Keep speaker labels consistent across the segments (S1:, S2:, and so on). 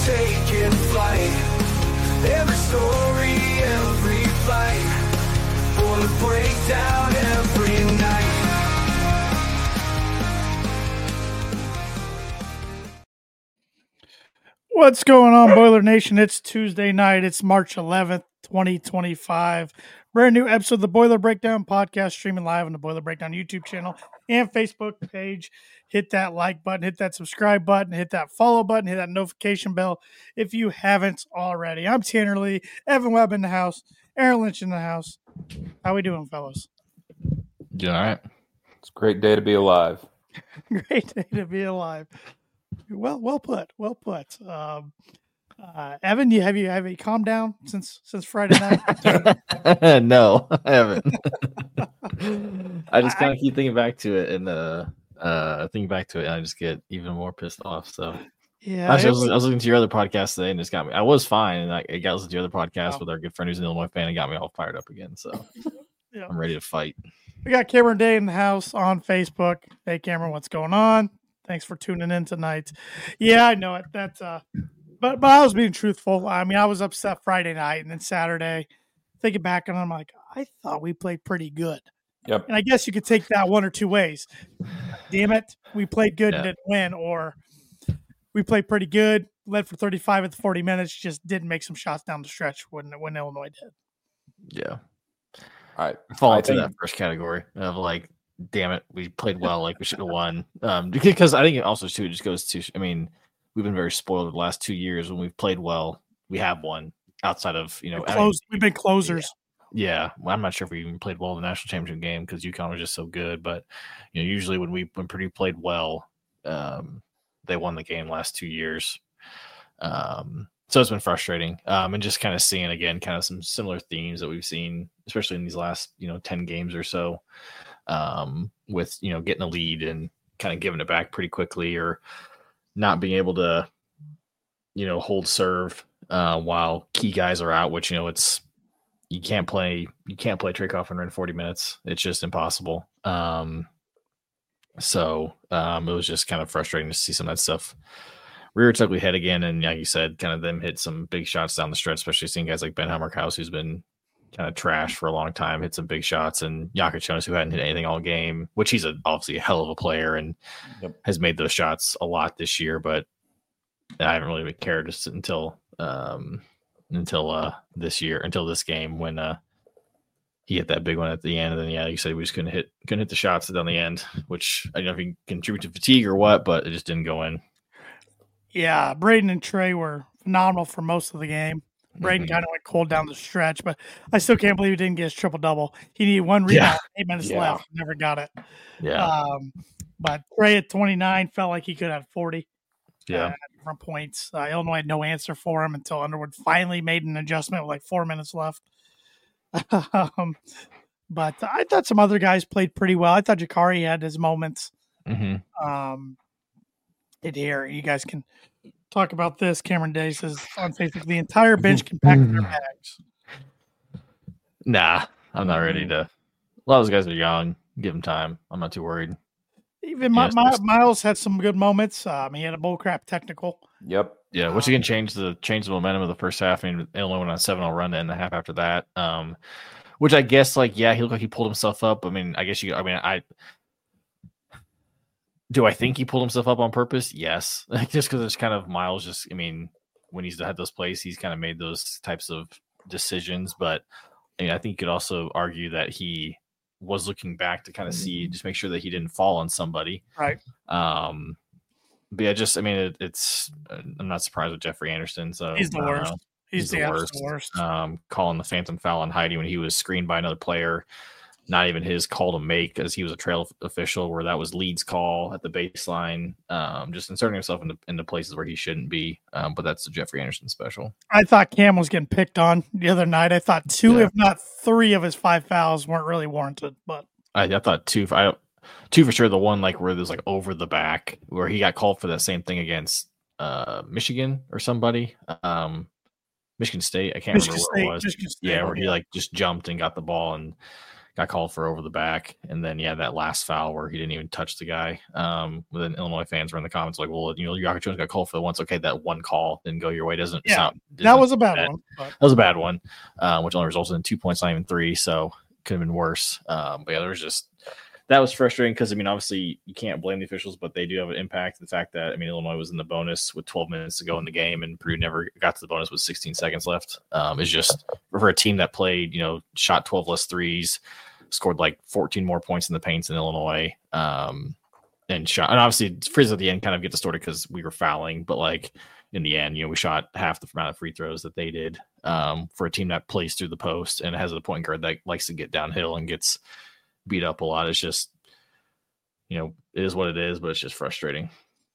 S1: taking flight. Every story, every fight, for the breakdown every night.
S2: What's going on, Boiler Nation? It's Tuesday night. It's March 11th, 2025. Brand new episode of the Boiler Breakdown podcast, streaming live on the Boiler Breakdown YouTube channel and Facebook page. Hit that like button, hit that subscribe button, hit that follow button, hit that notification bell if you haven't already. I'm Tanner Lee, Evan Webb in the house, Aaron Lynch in the house. How we doing, fellas?
S3: You all right?
S4: It's a great day to be alive.
S2: Great day to be alive. Well put. Evan, have you calmed down since Friday night?
S3: No, I haven't. I just kind of keep thinking back to it, and I just get even more pissed off. So
S2: yeah,
S3: actually, I was listening to your other podcast today, and it just got me. I was fine, and I got listening to your other podcast with our good friend who's an Illinois fan, and got me all fired up again. So yeah. I'm ready to fight.
S2: We got Cameron Day in the house on Facebook. Hey, Cameron, what's going on? Thanks for tuning in tonight. Yeah, I know it. That's but I was being truthful. I mean, I was upset Friday night, and then Saturday, thinking back, and I'm like, I thought we played pretty good.
S4: Yep.
S2: And I guess you could take that one or two ways. Damn it, we played good and didn't win, or we played pretty good, led for 35 at the 40 minutes, just didn't make some shots down the stretch when Illinois did.
S3: Yeah.
S4: All right.
S3: I fall into that first category of like, damn it, we played well, like we should have won. Because I think it also too, it just goes to, I mean, we've been very spoiled the last 2 years. When we've played well, we have won outside of,
S2: we've been closers.
S3: Yeah. Well, I'm not sure if we even played well in the national championship game because UConn was just so good. But usually when Purdue played well, they won the game last 2 years. So it's been frustrating. And just kind of seeing again, kind of some similar themes that we've seen, especially in these last 10 games or so. With getting a lead and kind of giving it back pretty quickly, or not being able to hold serve while key guys are out, which it's you can't play Trey Kaufman in 40 minutes. It's just impossible. So it was just kind of frustrating to see some of that stuff rear its ugly head again, and like you said, kind of them hit some big shots down the stretch, especially seeing guys like Ben Hammerkaus, who's been kind of trash for a long time, hit some big shots, and Jakob Jonas, who hadn't hit anything all game, which he's obviously a hell of a player and has made those shots a lot this year, but I haven't really cared just until this game when he hit that big one at the end, and then like you said, we just couldn't hit the shots down the end, which I don't know if he contributed to fatigue or what, but it just didn't go in.
S2: Yeah, Braden and Trey were phenomenal for most of the game. Braden kind of went cold down the stretch, but I still can't believe he didn't get his triple-double. He needed one rebound, 8 minutes left, never got it.
S3: Yeah.
S2: But Trey at 29 felt like he could have 40 different points. Illinois had no answer for him until Underwood finally made an adjustment with like 4 minutes left. But I thought some other guys played pretty well. I thought Jakari had his moments. Here, you guys can talk about this. Cameron Day says on Facebook, the entire bench can pack their bags.
S3: Nah, I'm not ready to. A lot of those guys are young. Give them time. I'm not too worried.
S2: Even Miles had some good moments. He had a bullcrap technical.
S4: Yep.
S3: Yeah, which again changed the momentum of the first half. I mean, Illinois went on a 7-0 run to end the half after that. Which I guess, he looked like he pulled himself up. I mean, do I think he pulled himself up on purpose? Yes. Just because it's kind of Miles when he's had those plays, he's kind of made those types of decisions. But I think you could also argue that he was looking back to kind of see, just make sure that he didn't fall on somebody.
S2: Right.
S3: But yeah, it's I'm not surprised with Jeffrey Anderson. So
S2: he's the worst. He's the worst.
S3: Calling the phantom foul on Heidi when he was screened by another player. Not even his call to make, as he was a trail official, where that was Leeds' call at the baseline. Just inserting himself into places where he shouldn't be. But that's the Jeffrey Anderson special.
S2: I thought Cam was getting picked on the other night. I thought two, if not three, of his 5 fouls weren't really warranted. But
S3: I thought two for sure. The one where there's over the back, where he got called for that same thing against Michigan or somebody. Michigan State. I can't remember where it was. Yeah, where he just jumped and got the ball and got called for over the back, and then that last foul where he didn't even touch the guy. Then Illinois fans were in the comments like, well, Yaka Jones got called for the once. Okay, that one call didn't go your way.
S2: That was a bad one.
S3: That was a bad one, which only resulted in 2 points, not even 3. So could have been worse. But there was that was frustrating because obviously you can't blame the officials, but they do have an impact. The fact that Illinois was in the bonus with 12 minutes to go in the game, and Purdue never got to the bonus with 16 seconds left. Is just for a team that played, shot 12 less threes, scored like 14 more points in the paints in Illinois, and obviously Frizz at the end kind of gets distorted because we were fouling, but like in the end, we shot half the amount of free throws that they did. For a team that plays through the post and has a point guard that likes to get downhill and gets beat up a lot. It's just, it is what it is, but it's just frustrating.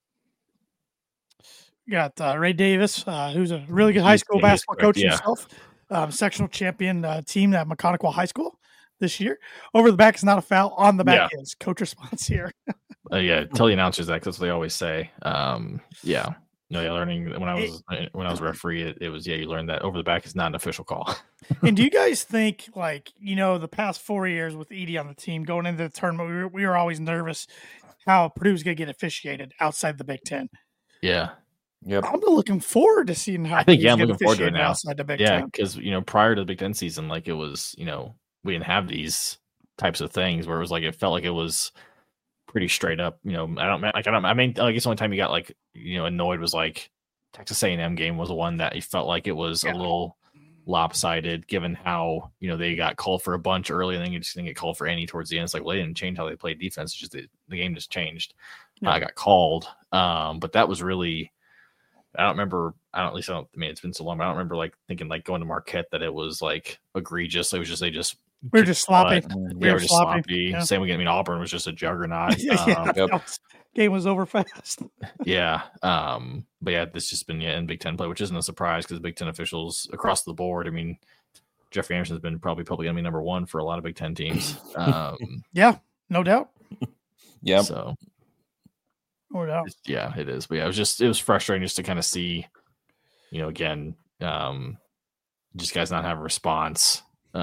S2: Got Ray Davis, who's a really good high school basketball coach himself, sectional champion team at McConaughey High School this year. Over the back is not a foul. On the back is coach response here.
S3: Tell the announcers that, because that's what they always say. Learning when I was referee, it was you learned that over the back is not an official call.
S2: And do you guys think, the past 4 years with Edey on the team going into the tournament, we were always nervous how Purdue's going to get officiated outside the Big Ten?
S3: Yeah.
S2: Yep. I'm looking forward to seeing how
S3: I'm looking forward to it now.
S2: Outside the Big Ten.
S3: Because prior to the Big Ten season, it was we didn't have these types of things where it was it felt like it was pretty straight up. I guess the only time you got annoyed was Texas A&M game was the one that you felt like it was a little lopsided, given how they got called for a bunch early and then you just didn't get called for any towards the end. It's they didn't change how they played defense. It's just the game just changed. I got called, but that was really. I don't remember. It's been so long. But I don't remember thinking going to Marquette that it was egregious. It was just
S2: we were just sloppy.
S3: We were just sloppy. Yeah. Same again. Auburn was just a juggernaut.
S2: Game was over fast.
S3: But this just been in Big Ten play, which isn't a surprise because Big Ten officials across the board. Jeffrey Anderson's been probably going to be number one for a lot of Big Ten teams.
S2: No doubt.
S3: Yeah. So.
S2: No doubt.
S3: It is. But it was frustrating just to kind of see, again, just guys not have a response.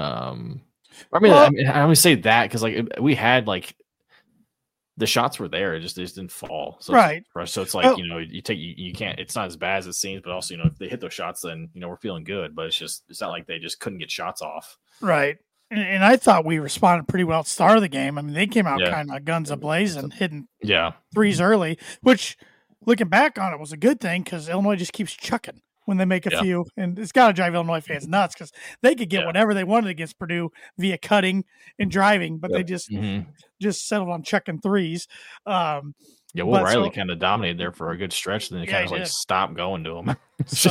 S3: I only say that because we had the shots were there, they just didn't fall. So
S2: right.
S3: So it's you can't. It's not as bad as it seems, but also if they hit those shots, then we're feeling good. But it's not like they just couldn't get shots off.
S2: Right. And I thought we responded pretty well at the start of the game. They came out kind of guns ablazing, hitting threes early, which looking back on it was a good thing because Illinois just keeps chucking when they make a few. And it's got to drive Illinois fans nuts because they could get whatever they wanted against Purdue via cutting and driving, but they just settled on chucking threes.
S3: Will Riley kind of dominated there for a good stretch, then they kind of stopped going to him.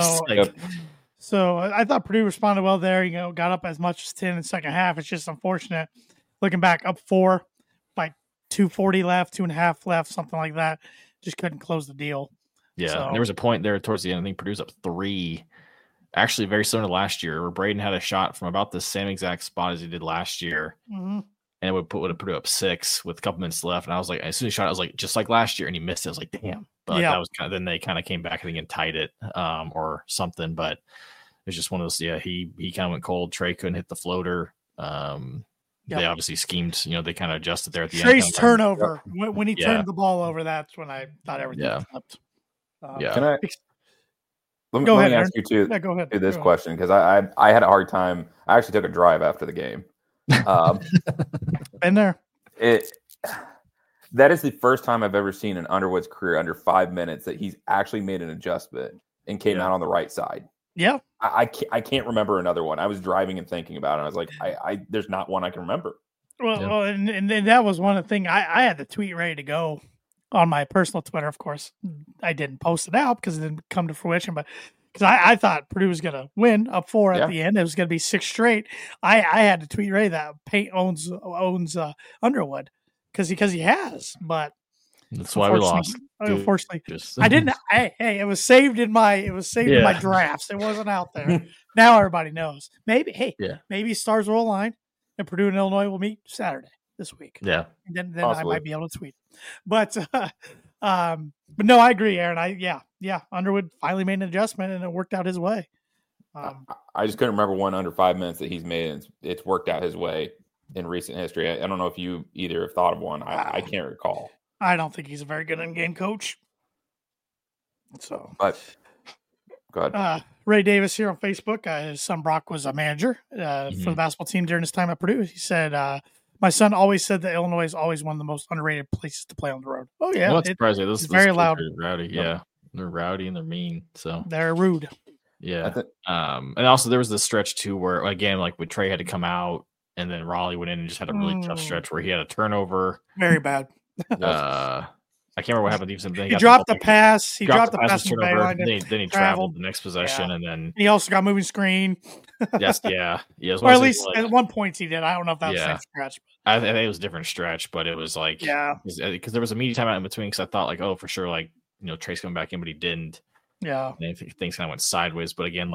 S2: So I thought Purdue responded well there. Got up as much as 10 in the second half. It's just unfortunate looking back, up 4, 2:40 left, 2.5 left, something like that. Just couldn't close the deal.
S3: Yeah, so. There was a point there towards the end. I think Purdue's up 3. Actually, very similar to last year, where Braden had a shot from about the same exact spot as he did last year, and it would put Purdue up 6 with a couple minutes left. And I was as soon as he shot, I was just like last year, and he missed it. I was like, damn. But that was then they kind of came back, I think, and tied it or something. But it's just one of those. Yeah, he kind of went cold. Trey couldn't hit the floater. They obviously schemed. They kind of adjusted there at the end.
S2: Trey's turnover when he turned the ball over. That's when I thought everything flipped.
S4: Can I? Let me ask you too.
S2: Go ahead.
S4: This question because I had a hard time. I actually took a drive after the game.
S2: Been there.
S4: That is the first time I've ever seen in Underwood's career under 5 minutes that he's actually made an adjustment and came out on the right side.
S2: Yeah.
S4: I can't remember another one. I was driving and thinking about it. I was like, there's not one I can remember.
S2: Well, and that was one of the things I had the tweet ready to go on my personal Twitter. Of course, I didn't post it out because it didn't come to fruition, but because I thought Purdue was going to win up 4 at the end. It was going to be 6 straight. I had to tweet ready that Pate owns Underwood because he has, but
S3: that's why we lost.
S2: Unfortunately, I didn't. Hey, it was saved in my in my drafts. It wasn't out there. Now everybody knows. Maybe stars will align, and Purdue and Illinois will meet Saturday this week.
S3: Yeah,
S2: and then I might be able to tweet. But no, I agree, Aaron. Underwood finally made an adjustment, and it worked out his way.
S4: I just couldn't remember one under 5 minutes that he's made, and it's worked out his way in recent history. I don't know if you either have thought of one. I can't recall.
S2: I don't think he's a very good in-game coach. So,
S4: But go ahead.
S2: Ray Davis here on Facebook. His son Brock was a manager for the basketball team during his time at Purdue. He said, my son always said that Illinois is always one of the most underrated places to play on the road. Oh, yeah.
S3: Well, that's surprising. This
S2: very loud.
S3: Rowdy. Yeah. They're rowdy and they're mean. So
S2: they're rude.
S3: Yeah. And also there was this stretch too where, again, like when Trey had to come out and then Raleigh went in and just had a really tough stretch where he had a turnover.
S2: Very bad.
S3: I can't remember what happened.
S2: He dropped the pass. He dropped the pass.
S3: Turnover. Then he traveled the next possession, and then
S2: he also got moving screen.
S3: Yes, yeah.
S2: Or at least at one point he did. I don't know if that was the same stretch.
S3: I think it was a different stretch, but it was like because there was a media timeout in between. Because I thought like, oh, for sure, like Trey's coming back in, but he didn't.
S2: Yeah,
S3: and things kind of went sideways. But again,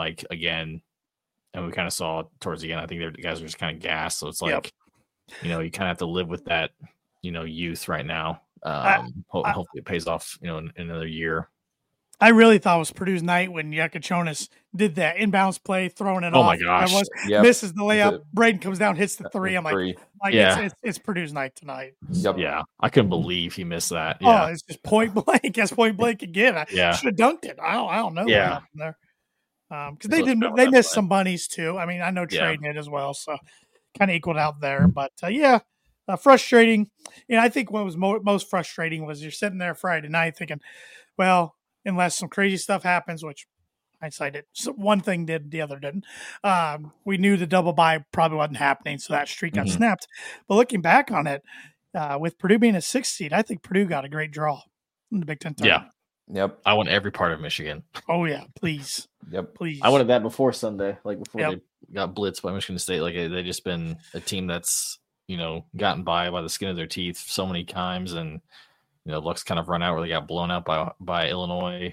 S3: and we kind of saw towards the end. I think the guys were just kind of gassed. So it's like, you kind of have to live with that, youth right now. Hopefully it pays off, in another year.
S2: I really thought it was Purdue's night when Yakachonis did that inbounds play, throwing it off.
S3: Oh my gosh!
S2: Misses the layup. Braden comes down, hits the three. I'm like it's Purdue's night tonight.
S4: Yep.
S3: Yeah, I couldn't believe he missed that. Yeah.
S2: Oh, it's just point blank. That's point blank again. I should have dunked it. I don't know what happened there. Because they missed some bunnies too. I mean, I know Trey did as well, so kind of equaled out there. But frustrating. And I think what was most frustrating was you're sitting there Friday night thinking, well, unless some crazy stuff happens, which hindsight did. So one thing did, the other didn't. We knew the double bye probably wasn't happening, so that streak got snapped. But looking back on it, with Purdue being a 6th seed, I think Purdue got a great draw in the Big Ten tournament.
S4: Yeah. Yep.
S3: I want every part of Michigan.
S2: Oh, yeah. Please.
S4: Yep.
S2: Please.
S3: I wanted that before Sunday, before they got blitzed by Michigan State. They just been a team that's, gotten by the skin of their teeth so many times, and luck's kind of run out where they got blown out by Illinois.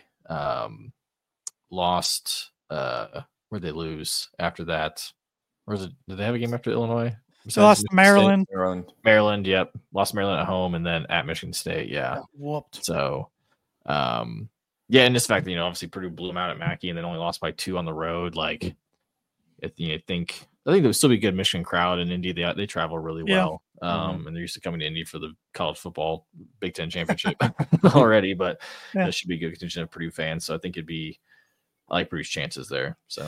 S3: Lost. Where'd they lose after that? Or did they have a game after Illinois?
S2: They lost to Maryland.
S3: Maryland, yep. Lost Maryland at home and then at Michigan State. Yeah.
S2: Whooped.
S3: So, and this fact that obviously Purdue blew them out at Mackey and then only lost by 2 on the road. I think there would still be a good Michigan crowd in Indy. They travel really well. And they're used to coming to Indy for the college football Big Ten championship already, but there should be a good contingent of Purdue fans. So I think I like Purdue's chances there. So,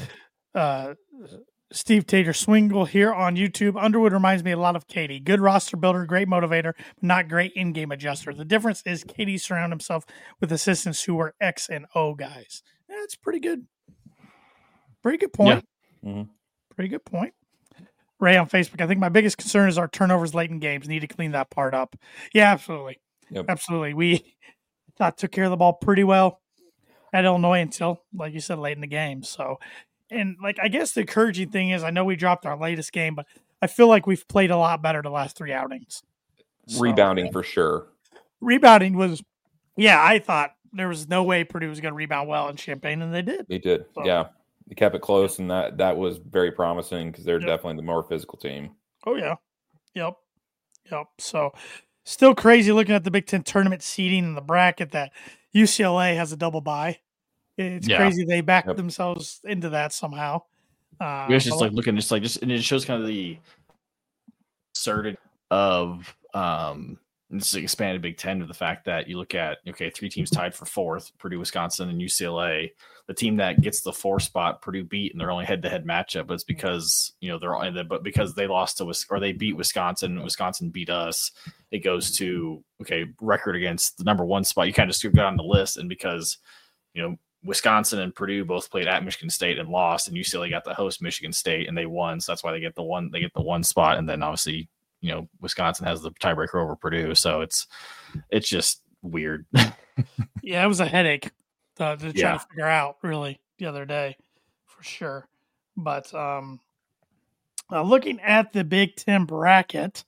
S2: Steve Tater Swingle here on YouTube. Underwood reminds me a lot of Katie. Good roster builder, great motivator, but not great in-game adjuster. The difference is Katie surrounded himself with assistants who were X and O guys. That's pretty good. Pretty good point.
S4: Yeah. Mm-hmm.
S2: Pretty good point. Ray on Facebook, I think my biggest concern is our turnovers late in games. Need to clean that part up. Yeah, absolutely.
S4: Yep.
S2: Absolutely. We took care of the ball pretty well at Illinois until, like you said, late in the game. So, and I guess the encouraging thing is I know we dropped our latest game, but I feel like we've played a lot better the last 3 outings.
S4: Rebounding for sure.
S2: Rebounding was, I thought there was no way Purdue was going to rebound well in Champaign, and they did.
S4: They did, so. They kept it close, and that was very promising because they're definitely the more physical team.
S2: Oh, yeah. Yep. So, still crazy looking at the Big Ten tournament seeding in the bracket that UCLA has a double bye. It's crazy they backed themselves into that somehow.
S3: It's just looking, and it shows kind of the absurdity of this expanded Big Ten to the fact that you look at 3 teams tied for 4th, Purdue, Wisconsin, and UCLA. The team that gets the 4 spot, Purdue beat in their only head-to-head matchup, but it's because because they lost to or they beat Wisconsin, Wisconsin beat us. It goes to record against the number 1 spot. You kind of just got on the list, and because Wisconsin and Purdue both played at Michigan State and lost, and UCLA got to host Michigan State and they won, so that's why they get the 1 spot, and then obviously Wisconsin has the tiebreaker over Purdue, so it's just weird.
S2: Yeah, it was a headache to try to figure out really the other day for sure. But looking at the Big Ten bracket,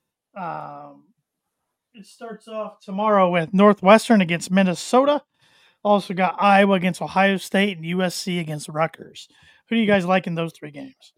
S2: it starts off tomorrow with Northwestern against Minnesota. Also got Iowa against Ohio State and USC against Rutgers. Who do you guys like in those 3 games?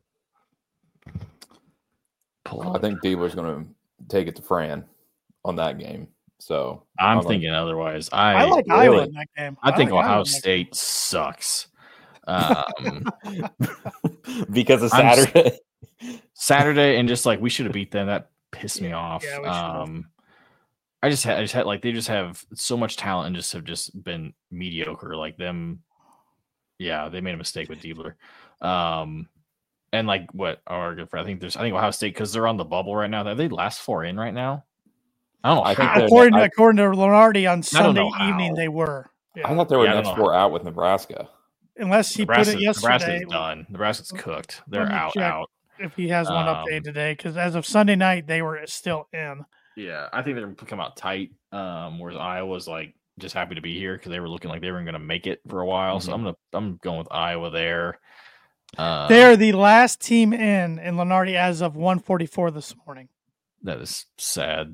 S4: I think Debo's going to take it to Fran on that game. So
S3: I'm thinking otherwise.
S2: I like Iowa in that game.
S3: I think Ohio State sucks.
S4: Because of Saturday.
S3: Saturday, and just like we should have beat them. That pissed me off.
S2: Yeah, we should've.
S3: I just had like they just have so much talent and just have just been mediocre. Like them, yeah, they made a mistake with Diebler. And like what Oregon for? I think Ohio State, because they're on the bubble right now. Are they last 4 in right now? I don't know.
S4: I think
S2: according to Lenardi on Sunday evening, they were. Yeah.
S4: I thought they were next 4 out with Nebraska.
S2: Unless he put it yesterday.
S3: Nebraska's done. Nebraska's cooked. They're out.
S2: If he has one update today, because as of Sunday night, they were still in.
S3: Yeah, I think they're going to come out tight. Whereas Iowa's like just happy to be here because they were looking like they weren't going to make it for a while. Mm-hmm. So I'm going with Iowa there.
S2: They're the last team in Lenardi as of 1:44 this morning.
S3: That is sad.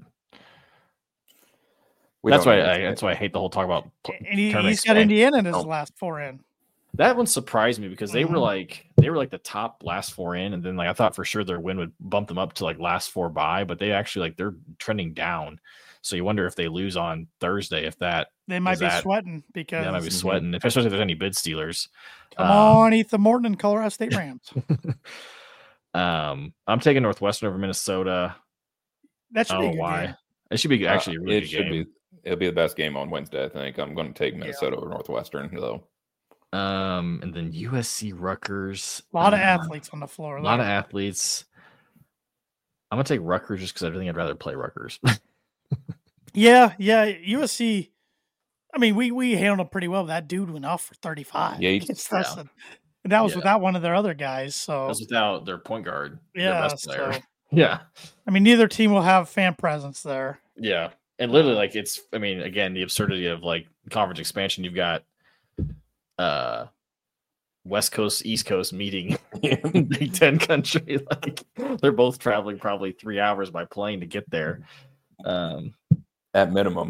S3: That's why I hate the whole talk about.
S2: And he's got Indiana in his last 4 in.
S3: That one surprised me because they were like the top last 4 in, and then like I thought for sure their win would bump them up to like last 4 by, but they actually like they're trending down. So you wonder if they lose on Thursday, if that
S2: they might be sweating because
S3: they might be sweating, especially if there's any bid stealers.
S2: Come on, Ethan Morton and Colorado State Rams.
S3: I'm taking Northwestern over Minnesota.
S2: That should be a good game.
S3: It should be actually a really good game.
S4: It'll be the best game on Wednesday, I think. I'm going to take Minnesota over Northwestern though.
S3: And then USC Rutgers.
S2: A lot of athletes on the floor.
S3: A lot of athletes. I'm gonna take Rutgers just because I think I'd rather play Rutgers.
S2: Yeah. USC. I mean, we handled them pretty well. That dude went off for 35.
S4: Yeah,
S2: and that was without one of their other guys. So
S3: that was without their point guard.
S2: Yeah.
S3: Their best player. Yeah.
S2: I mean, neither team will have fan presence there.
S3: Yeah, and literally, like again, the absurdity of like conference expansion. You've got West Coast, East Coast meeting in Big Ten country. Like they're both traveling probably 3 hours by plane to get there.
S4: At minimum.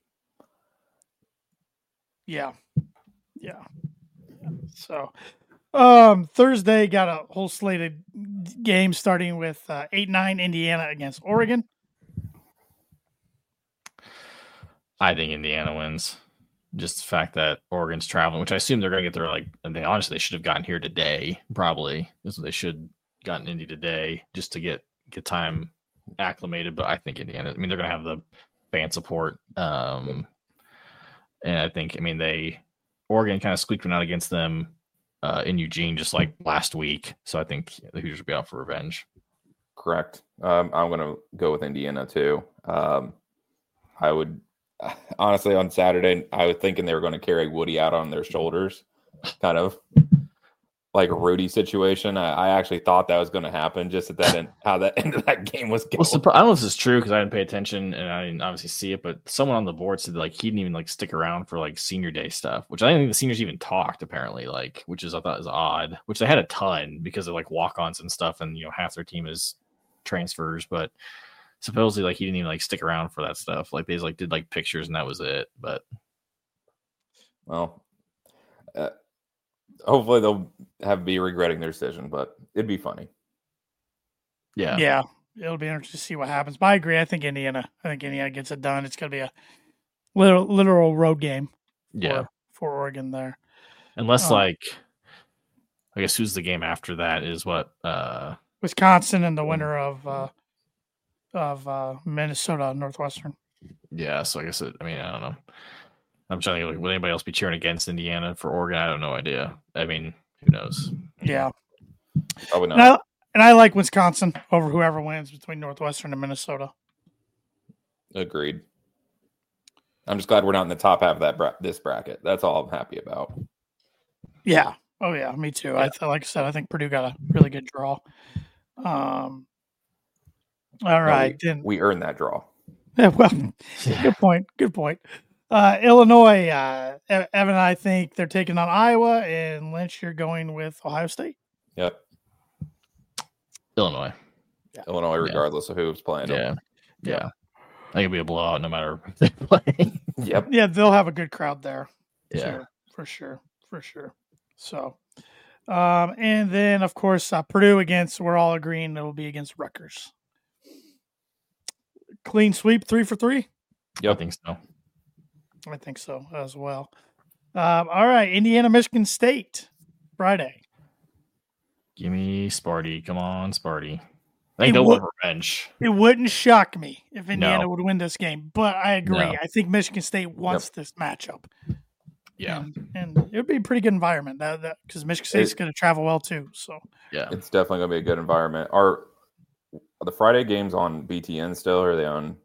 S2: Yeah. So Thursday got a whole slate of games starting with 8-9 Indiana against Oregon.
S3: I think Indiana wins. Just the fact that Oregon's traveling, which I assume they're going to get there. Like, and they should have gotten here today. Probably they should have gotten Indy today just to get time acclimated. But I think Indiana. I mean, they're going to have the fan support. And I think, Oregon kind of squeaked one out against them in Eugene just like last week. So I think the Hoosiers will be out for revenge.
S4: Correct. I'm going to go with Indiana too. I would. Honestly, on Saturday, I was thinking they were going to carry Woody out on their shoulders, kind of like a Rudy situation. I actually thought that was going to happen just at that end, how that end of that game was going.
S3: Well, I don't know if this is true because I didn't pay attention and I didn't obviously see it, but someone on the board said like he didn't even like stick around for like senior day stuff, which I didn't think the seniors even talked apparently, like which I thought is odd. Which they had a ton because of like walk-ons and stuff, and half their team is transfers, but. Supposedly, like he didn't even like stick around for that stuff. Like they just like did like pictures and that was it. But
S4: well, hopefully they'll be regretting their decision. But it'd be funny.
S2: Yeah, it'll be interesting to see what happens. But I agree. I think Indiana gets it done. It's gonna be a literal road game. For Oregon there.
S3: Unless I guess who's the game after that is what
S2: Wisconsin and the winner of Minnesota Northwestern.
S3: Yeah, so I guess I don't know. I'm trying to think, would anybody else be cheering against Indiana for Oregon? I have no idea. I mean, who knows?
S2: Yeah.
S4: Probably not.
S2: And I like Wisconsin over whoever wins between Northwestern and Minnesota.
S4: Agreed. I'm just glad we're not in the top half of this bracket. That's all I'm happy about.
S2: Yeah. Oh, yeah. Me too. Yeah. Like I said, I think Purdue got a really good draw. All right.
S4: We earned that draw.
S2: Yeah, well, good point. Illinois, Evan and I think they're taking on Iowa, and Lynch, you're going with Ohio State.
S4: Yep.
S3: Illinois.
S2: Yeah.
S4: Illinois, regardless of who's playing them.
S3: Yeah. I think it'll be a blowout no matter who they play.
S4: Yep.
S2: Yeah, they'll have a good crowd there.
S3: Yeah.
S2: For sure. So, and then, of course, Purdue we're all agreeing it'll be against Rutgers. Clean sweep, 3 for 3?
S3: Yeah, I think so.
S2: I think so as well. All right, Indiana, Michigan State, Friday.
S3: Give me Sparty. Come on, Sparty. I think they'll want revenge.
S2: It wouldn't shock me if Indiana
S3: No.
S2: would win this game, but I agree.
S3: No.
S2: I think Michigan State wants this matchup.
S3: Yeah.
S2: And it would be a pretty good environment because Michigan State's going to travel well too. So
S3: Yeah.
S4: It's definitely going to be a good environment. Are the Friday games on BTN still, or are they on?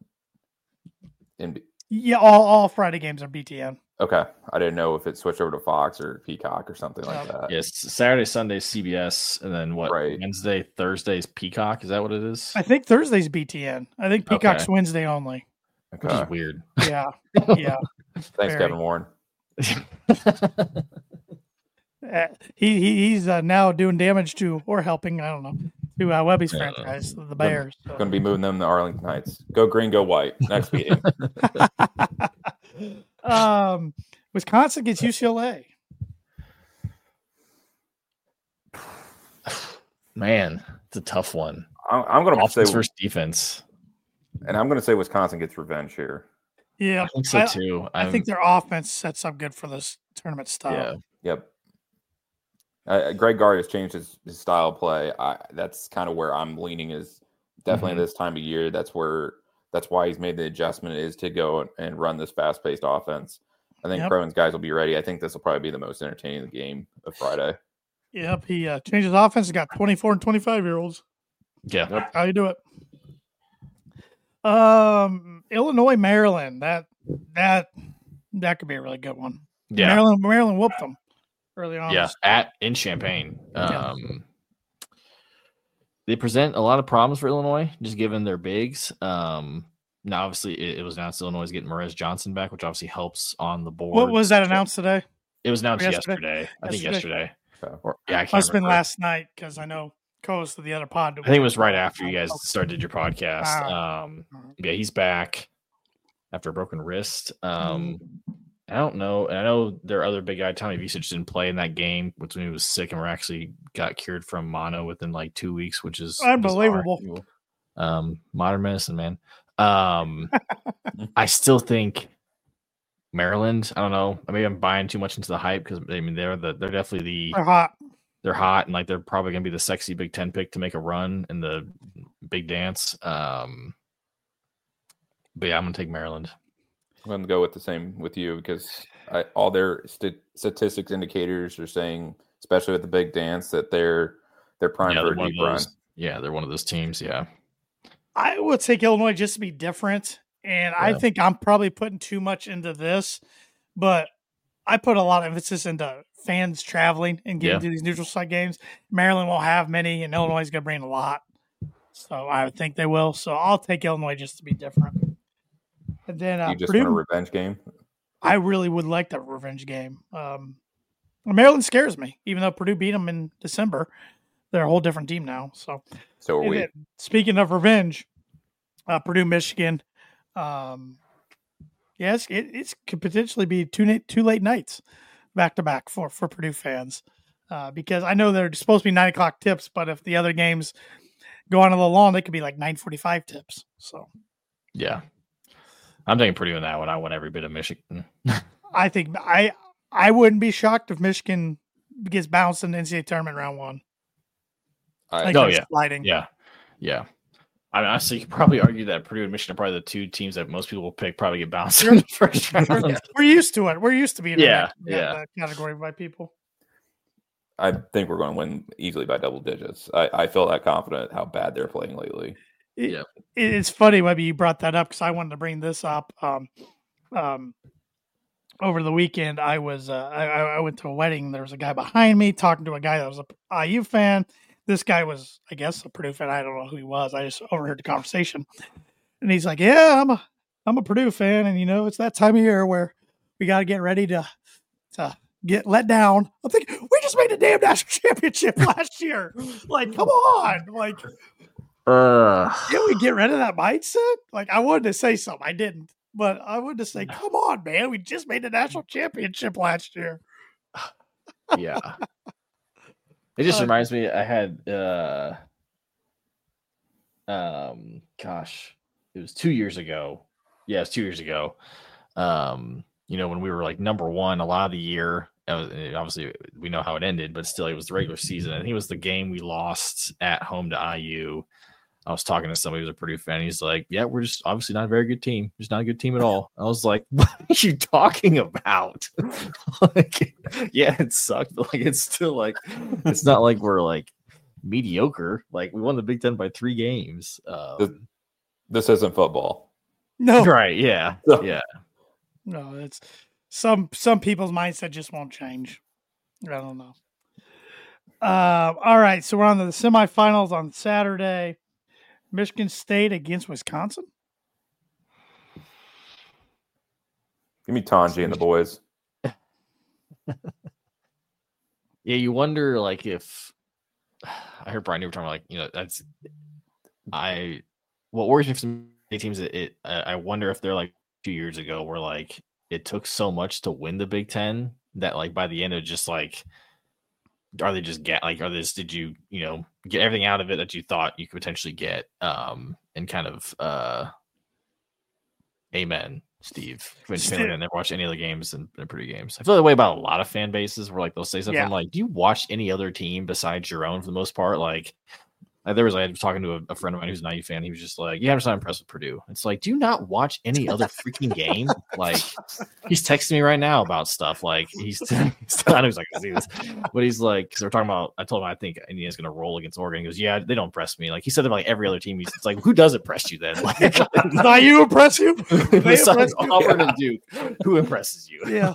S2: Yeah, all Friday games are BTN.
S4: Okay, I didn't know if it switched over to Fox or Peacock or something like that.
S3: Yes, Saturday, Sunday, CBS, and then what?
S4: Right.
S3: Wednesday, Thursday's Peacock. Is that what it is?
S2: I think Thursday's BTN. I think Peacock's
S3: Okay.
S2: Wednesday only.
S3: Which is weird.
S2: Yeah, yeah.
S4: Thanks, Kevin Warren.
S2: He's now doing damage to, or helping, I don't know, to Webby's franchise, the Bears.
S4: Going to be moving them to Arlington Heights. Go green, go white. Next meeting.
S2: Wisconsin gets UCLA.
S3: Man, it's a tough one.
S4: I'm going to say
S3: Offense versus defense.
S4: And I'm going to say Wisconsin gets revenge here.
S2: Yeah,
S3: I think so too.
S2: I think their offense sets up good for this tournament style.
S3: Yeah.
S4: Yep. Greg Gard has changed his style of play. That's kind of where I'm leaning. Is definitely this time of year. That's why he's made the adjustment, is to go and run this fast paced offense. I think Cronin's guys will be ready. I think this will probably be the most entertaining game of Friday. Yep.
S2: He changed his offense. He got 24 and 25-year-olds.
S3: Yeah.
S2: Yep. How you do it? Illinois, Maryland. That could be a really good one.
S3: Yeah.
S2: Maryland whooped them early on.
S3: Yeah, in Champaign. They present a lot of problems for Illinois, just given their bigs. Now, obviously, it was announced Illinois is getting Marez Johnson back, which obviously helps on the board.
S2: What was that announced today?
S3: It was announced yesterday. I think yesterday.
S4: Okay.
S3: I can't
S2: must have been
S3: remember.
S2: last night because I know co-host of the other pod.
S3: I think it was right after you guys started your podcast. Yeah, he's back after a broken wrist. I don't know. And I know their other big guy, Tommy Visich, didn't play in that game when he was sick, and actually got cured from mono within like 2 weeks, which is
S2: unbelievable.
S3: Bizarre. Modern medicine, man. I still think Maryland. I don't know. Maybe I'm buying too much into the hype because I mean they're definitely
S2: they're hot.
S3: They're hot, and like they're probably gonna be the sexy Big Ten pick to make a run in the big dance. But yeah, I'm gonna take Maryland.
S4: I'm going to go with the same with you because all their statistics indicators are saying, especially with the big dance, that they're primed for a deep run.
S3: Yeah, they're one of those teams. Yeah,
S2: I would take Illinois just to be different, and I think I'm probably putting too much into this, but I put a lot of emphasis into fans traveling and getting to these neutral site games. Maryland won't have many, and Illinois is going to bring a lot, so I would think they will. So I'll take Illinois just to be different. And then
S4: you just
S2: Purdue,
S4: want a revenge game?
S2: I really would like that revenge game. Maryland scares me, even though Purdue beat them in December. They're a whole different team now. So
S4: are we.
S2: Speaking of revenge, Purdue, Michigan. Yes, it could potentially be two late nights back to back for Purdue fans, because I know they're supposed to be 9:00 tips, but if the other games go on a little long, they could be like 9:45 tips. So
S3: yeah. I'm taking Purdue in that one. I want every bit of Michigan.
S2: I think I wouldn't be shocked if Michigan gets bounced in the NCAA tournament round one. Sliding.
S3: Yeah. I mean, honestly, you could probably argue that Purdue and Michigan are probably the two teams that most people will pick probably get bounced in the first round.
S2: We're used to it. We're used to being in
S3: that
S2: category by people.
S4: I think we're going to win easily by double digits. I feel that confident how bad they're playing lately.
S2: It's funny, maybe you brought that up because I wanted to bring this up. Over the weekend, I was I went to a wedding. There was a guy behind me talking to a guy that was a IU fan. This guy was, I guess, a Purdue fan. I don't know who he was. I just overheard the conversation, and he's like, "Yeah, I'm a Purdue fan, and it's that time of year where we got to get ready to get let down." I'm thinking, we just made the damn national championship last year. Like, come on, like. Can we get rid of that mindset? Like, I wanted to say something. I didn't. But I wanted to say, come on, man. We just made the national championship last year.
S3: Yeah. It just reminds me, I had, it was 2 years ago. Yeah, it's 2 years ago. When we were like number one a lot of the year, obviously we know how it ended, but still it was the regular season. I think it was the game we lost at home to IU. I was talking to somebody who's a Purdue fan. He's like, "Yeah, we're just obviously not a very good team. Just not a good team at all." I was like, "What are you talking about?" Like, yeah, it sucked, but like, it's still like, it's not like we're like mediocre. Like, we won the Big Ten by 3 games.
S4: This isn't football.
S2: No,
S3: Right? Yeah, yeah.
S2: no, it's some people's mindset just won't change. I don't know. All right, so we're on to the semifinals on Saturday. Michigan State against Wisconsin.
S4: Give me Tanji and the boys.
S3: Yeah, you wonder like if I heard Brian, you were talking about, like, that's what worries me for some teams. I wonder if they're like 2 years ago, where like it took so much to win the Big Ten that like by the end of just like, are they just did you get everything out of it that you thought you could potentially get, and kind of amen, Steve. I never watched any other games and Purdue games. I feel that way about a lot of fan bases, where like they'll say something like, "Do you watch any other team besides your own?" For the most part, like I was talking to a friend of mine who's an IU fan. He was just like, "Yeah, I'm just not impressed with Purdue." It's like, do you not watch any other freaking game? Like, he's texting me right now about stuff. Like, I know he's not gonna see this, but he's like, because we're talking about. I told him I think Indiana's gonna roll against Oregon. He goes, "Yeah, they don't impress me." Like he said, about like every other team. It's like, who does impress you then? Like,
S2: Does IU impress you?
S3: Besides Auburn and Duke, who impresses you?
S2: Yeah.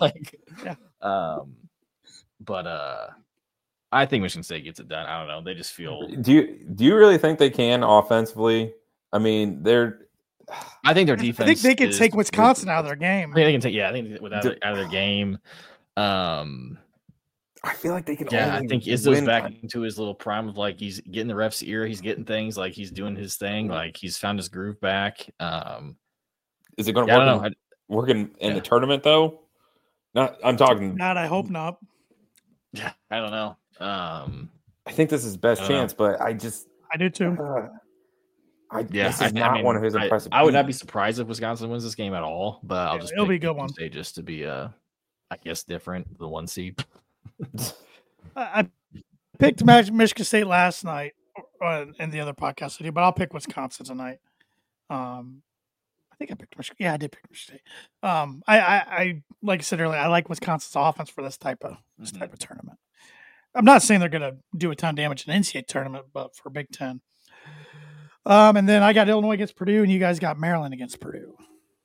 S3: But I think Michigan State gets it done. I don't know. They just feel.
S4: Do you really think they can offensively? I mean,
S3: I think their defense.
S2: I think they can take Wisconsin out of their game.
S3: I think they can take. Yeah, I think out of their game.
S4: I feel like they can.
S3: Yeah, I think Izzo's back into his little prime of like he's getting the ref's ear. He's getting things, like he's doing his thing. Like he's found his groove back.
S4: Is it going to work in the tournament though? I'm talking.
S2: Not. I hope not.
S3: Yeah, I don't know.
S4: I think this is his best chance, but I
S2: do too.
S4: This is not one of his impressive.
S3: I would not be surprised if Wisconsin wins this game at all, but I'll just
S2: it'll be a good one.
S3: State just to be I guess different, the 1 seed.
S2: I picked Michigan State last night in the other podcast with you, but I'll pick Wisconsin tonight. I think I picked Michigan. Yeah, I did pick Michigan State. I like I said earlier, I like Wisconsin's offense for this type of tournament. I'm not saying they're going to do a ton of damage in the NCAA tournament, but for Big Ten. And then I got Illinois against Purdue, and you guys got Maryland against Purdue.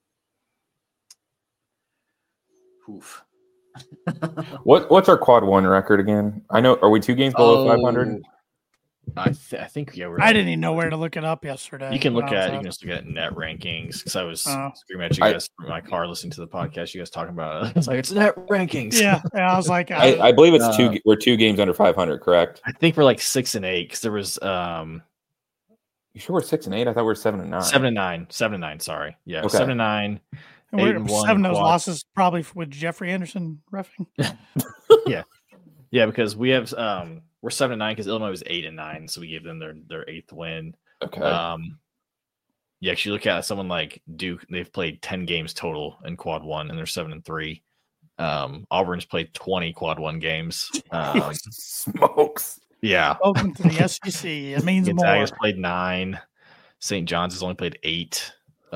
S3: Oof.
S4: What's our quad 1 record again? I know. Are we 2 games below 500?
S3: I think yeah.
S2: I didn't even know where to look it up yesterday.
S3: You can just look at net rankings, because I was screaming at you guys from my car listening to the podcast. You guys talking about it. It's like it's net rankings.
S2: Yeah, I was like,
S4: I believe it's 2. We're 2 games under 500, correct?
S3: I think we're like 6 and 8 because there was.
S4: You sure we're 6 and 8? I thought we were 7 and 9.
S3: 7 and 9. 7 and 9. Sorry, yeah,
S4: okay.
S3: 7 and 9.
S2: And we're 7 of those losses probably with Jeffrey Anderson reffing.
S3: Yeah, because we have we're 7 and 9 because Illinois was 8 and 9, so we gave them their 8th win.
S4: Okay.
S3: Yeah, if you look at someone like Duke, they've played 10 games total in quad 1, and they're 7 and 3. Auburn's played 20 quad 1 games.
S4: Smokes.
S3: Yeah.
S2: Welcome to the SEC. It means
S3: Gonzaga's
S2: more.
S3: played 9. St. John's has only played 8.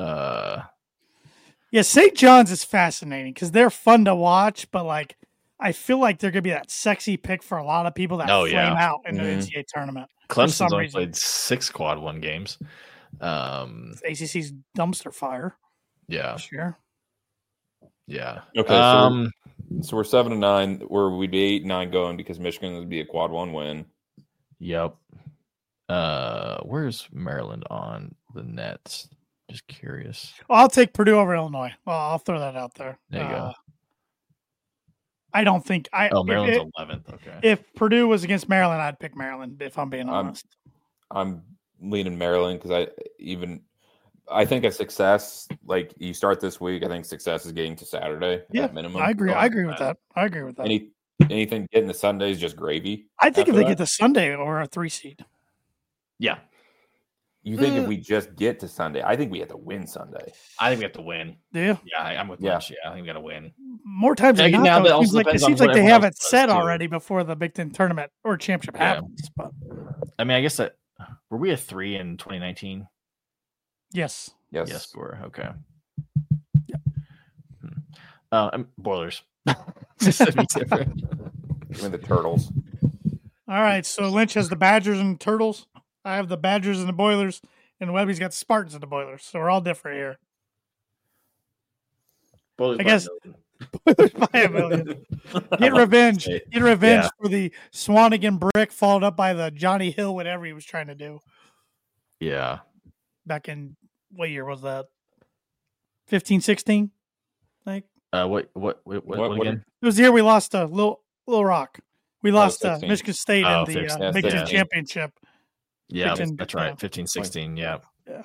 S2: Yeah, St. John's is fascinating because they're fun to watch, but like I feel like they're gonna be that sexy pick for a lot of people that flame out in the NCAA tournament.
S3: Clemson's only played 6 quad 1 games.
S2: ACC's dumpster fire.
S3: Yeah.
S2: Sure.
S3: Yeah.
S4: Okay. So we're 7 and 9. We'd be 8 and 9 going because Michigan would be a quad 1 win.
S3: Yep. Where's Maryland on the Nets? Just curious.
S2: Well, I'll take Purdue over Illinois. Well, I'll throw that out there.
S3: There you go.
S2: I don't think
S3: Maryland's 11th. Okay.
S2: If Purdue was against Maryland, I'd pick Maryland. If I'm being honest,
S4: I'm leaning Maryland because I think a success, like you start this week, I think success is getting to Saturday at minimum.
S2: I agree. I agree with that.
S4: Anything getting to Sunday is just gravy.
S2: I think if they get to Sunday or a 3 seed.
S3: Yeah.
S4: You think if we just get to Sunday, I think we have to win Sunday.
S3: I think we have to win.
S2: Yeah.
S3: Yeah, I'm with Lynch. Yeah, I think we got to win.
S2: More times than not, though, it seems like they have it set already before the Big Ten tournament or championship happens. But
S3: I mean, I guess that Were we a 3 in 2019?
S2: Yes.
S3: Yes, we were. Okay. Boilers.
S4: Just to be different. Even the Turtles.
S2: All right. So Lynch has the Badgers and Turtles. I have the Badgers and the Boilers, and Webby's got the Spartans and the Boilers. So we're all different here.
S3: Boilers
S2: I guess Boilers by a million. Get revenge. Get revenge for the Swanigan brick followed up by the Johnny Hill, whatever he was trying to do.
S3: Yeah.
S2: Back in, what year was that? 15, 16? Like.
S3: What again?
S2: It was the year we lost to Little Rock. We lost to
S4: 16.
S2: Michigan State in the Big Ten Championship.
S3: Yeah, that's right. 15, 16. Yeah.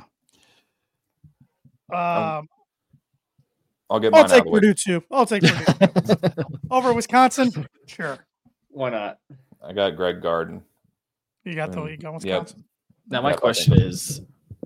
S4: I'll get mine.
S2: I'll take Purdue too. I'll take Purdue over Wisconsin. Sure.
S3: Why not?
S4: I got Greg Garden.
S2: You got Wisconsin.
S4: Yep.
S3: Now my question is,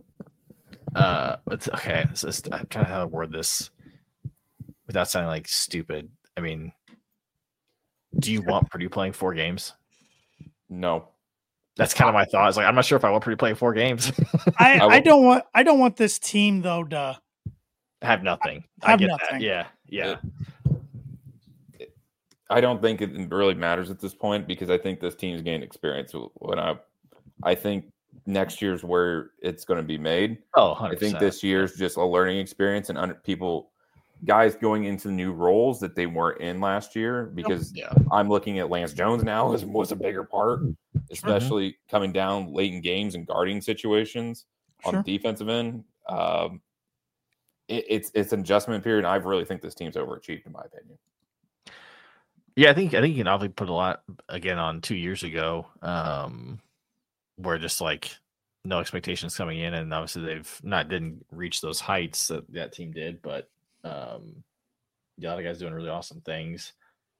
S3: it's okay. I'm trying to word this without sounding like stupid. I mean, do you want Purdue playing 4 games?
S4: No.
S3: That's kind of my thought. It's like I'm not sure if I want Purdue playing 4 games.
S2: I don't want this team though to
S3: have nothing.
S2: I
S3: get
S2: nothing.
S3: That. Yeah.
S4: I don't think it really matters at this point because I think this team's gained experience. When I think next year's where it's going to be made.
S3: Oh, 100%.
S4: I think this year's just a learning experience and guys going into new roles that they weren't in last year because I'm looking at Lance Jones now was a bigger part, especially coming down late in games and guarding situations on the defensive end. It's an adjustment period. And I really think this team's overachieved, in my opinion.
S3: Yeah, I think you can obviously put a lot again on 2 years ago, where just like no expectations coming in, and obviously didn't reach those heights that team did, but a lot of guys doing really awesome things.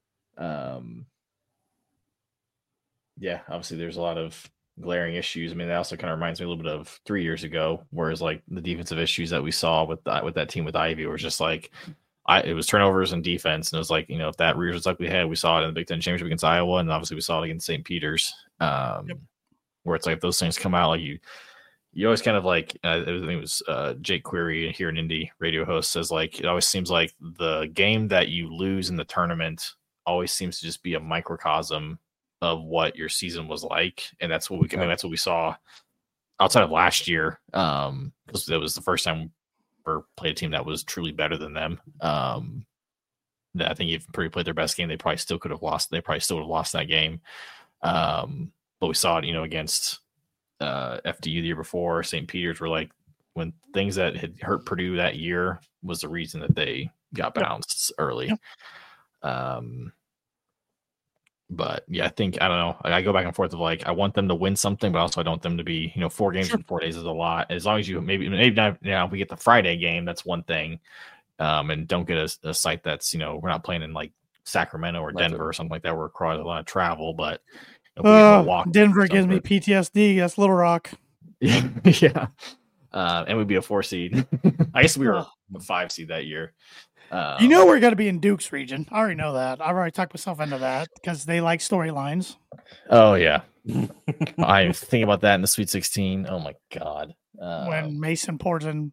S3: Obviously there's a lot of glaring issues. I mean, that also kind of reminds me a little bit of 3 years ago, whereas like the defensive issues that we saw with that team with Ivy was just like it was turnovers and defense, and it was like, if that rears like we had, we saw it in the Big Ten Championship against Iowa, and obviously we saw it against St. Peter's, where it's like if those things come out, like you always kind of like I think it was Jake Query here in Indy, radio host, says like it always seems like the game that you lose in the tournament always seems to just be a microcosm of what your season was like, and that's what that's what we saw outside of last year, because it was the first time we played a team that was truly better than them. I think if Purdue played their best game, they probably still could have lost. They probably still would have lost that game. But we saw it, against FDU the year before. St. Peter's were like when things that had hurt Purdue that year was the reason that they got bounced early. But yeah, I think, I don't know. I go back and forth of like, I want them to win something, but also I don't want them to be, 4 games in 4 days is a lot. As long as you maybe not, if we get the Friday game, that's one thing. And don't get a site that's, we're not playing in like Sacramento or Denver or something like that. We're required a lot of travel, but
S2: Denver gives me PTSD. That's Little Rock.
S3: Yeah. And we'd be a 4 seed. I guess we were a 5 seed that year.
S2: We're going to be in Duke's region. I already know that. I've already talked myself into that because they like storylines.
S3: Oh, yeah. I think about that in the Sweet 16. Oh, my God.
S2: When Mason pours in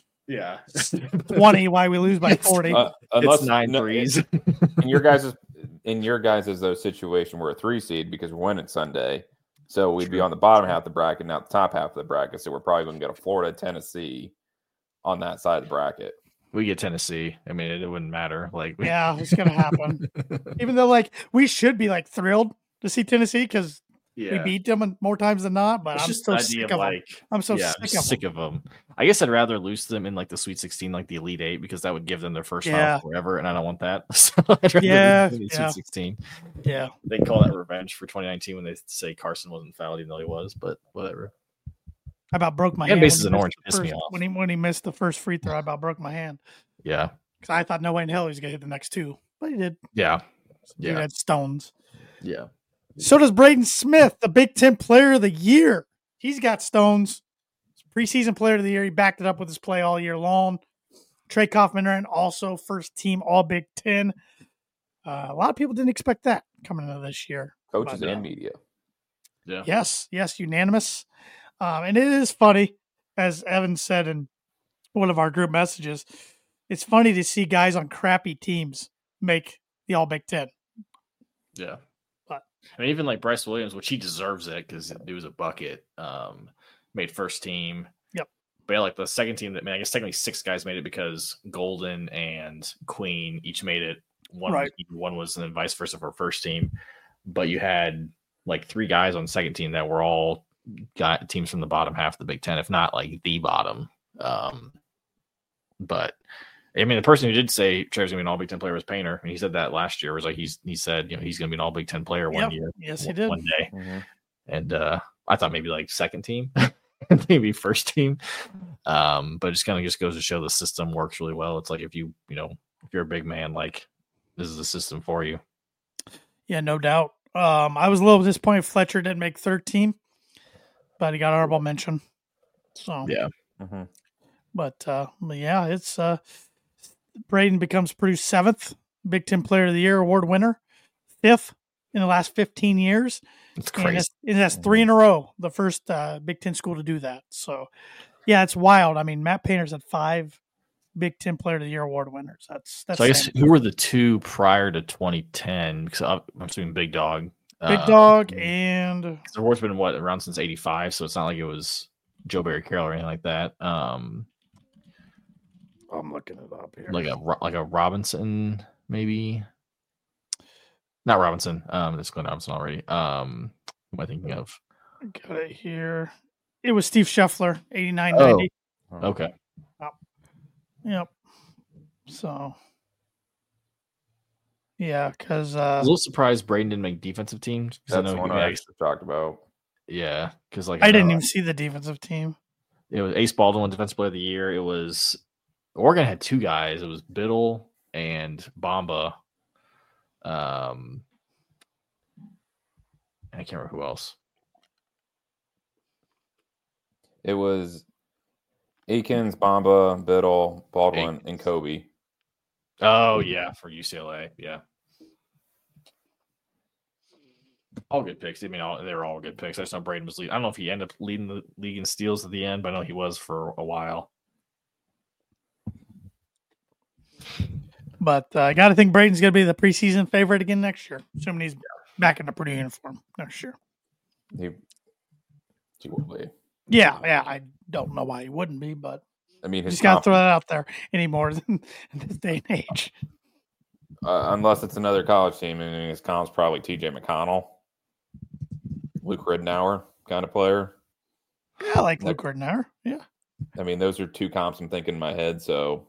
S3: 20,
S2: why we lose by 40.
S4: Unless
S3: it's 9 threes.
S4: In your guys' those situation, we're a 3 seed because we're winning Sunday. So we'd be on the bottom half of the bracket, not the top half of the bracket. So we're probably going to get a Florida, Tennessee on that side of the bracket.
S3: We get Tennessee. I mean, it wouldn't matter.
S2: It's going to happen. Even though, we should be thrilled to see Tennessee because we beat them more times than not. But I'm so sick of them. I'm so sick of them.
S3: I guess I'd rather lose them in the Sweet 16, the Elite 8, because that would give them their first final forever, and I don't want that. So I'd rather lose them in Sweet 16.
S2: Yeah,
S3: they call that revenge for 2019 when they say Carson wasn't fouled, even though he was. But whatever.
S2: I about broke my hand.
S3: Bases in orange pissed me off.
S2: When he missed the first free throw, I about broke my hand.
S3: Yeah.
S2: Because I thought no way in hell he was going to hit the next 2. But he did.
S3: Yeah.
S2: He had stones.
S3: Yeah.
S2: So does Braden Smith, the Big Ten Player of the Year. He's got stones. Preseason Player of the Year. He backed it up with his play all year long. Trey Kaufman also first team All Big Ten. A lot of people didn't expect that coming into this year.
S4: Coaches and media.
S3: Yeah.
S2: Yes, unanimous. And it is funny, as Evan said in one of our group messages, it's funny to see guys on crappy teams make the All Big Ten.
S3: Yeah.
S2: But
S3: I mean, even like Bryce Williams, which he deserves it because he was a bucket, made first team.
S2: Yep.
S3: But yeah, like the second team I guess technically 6 guys made it because Golden and Queen each made it. One was, and then vice versa for first team. But you had like 3 guys on second team that were all got teams from the bottom half of the Big Ten, if not like the bottom. But I mean, the person who did say Trevor's gonna be an All Big Ten player was Painter, and he said that last year. Was like he said he's gonna be an All Big Ten player one year.
S2: Yes, he did
S3: one day.
S4: Mm-hmm.
S3: And I thought maybe like second team, maybe first team. But it just kind of just goes to show the system works really well. It's like if you're a big man, like this is the system for you.
S2: Yeah, no doubt. I was a little disappointed Fletcher didn't make third team, but he got honorable mention. So
S3: yeah.
S4: Mm-hmm.
S2: But yeah, it's Braden becomes Purdue's 7th Big Ten Player of the Year award winner, 5th in the last 15 years.
S3: It's crazy.
S2: And that's 3 in a row, the first Big Ten school to do that. So, yeah, it's wild. I mean, Matt Painter's had 5 Big Ten Player of the Year award winners. That's
S3: so I guess who were the 2 prior to 2010? Because I'm assuming Big Dog.
S2: Big Dog and
S3: the award's been around since '85, so it's not like it was Joe Barry Carroll or anything like that.
S2: I'm looking it up here.
S3: Like a Robinson, maybe. Not Robinson. It's Glenn Robinson already. Who am I thinking of?
S2: I got it here. It was Steve Scheffler, 89-90.
S3: Oh, okay.
S2: Yep. So, yeah, because
S3: I was a little surprised Braden didn't make defensive teams.
S4: That's the one I actually talked about.
S3: Yeah, because like
S2: I didn't even see the defensive team.
S3: It was Ace Baldwin won Defensive Player of the Year. It was Oregon had 2 guys. It was Biddle and Bamba. And I can't remember who else.
S4: It was Akins, Bamba, Biddle, Baldwin, and Kobe.
S3: Oh yeah, for UCLA, yeah. All good picks. I mean, they were all good picks. I just know Braden was leading. I don't know if he ended up leading the league in steals at the end, but I know he was for a while. But
S2: I got to think Braden's going to be the preseason favorite again next year, assuming he's back in the Purdue uniform next year.
S4: He will be.
S2: Yeah. I don't know why he wouldn't be, but
S4: I mean,
S2: just got to throw that out there anymore in this day and age.
S4: Unless it's another college team, and his comp's probably T.J. McConnell, Luke Ridnour kind of player.
S2: Yeah, I like Luke Ridnour. Yeah.
S4: I mean, those are 2 comps I'm thinking in my head. So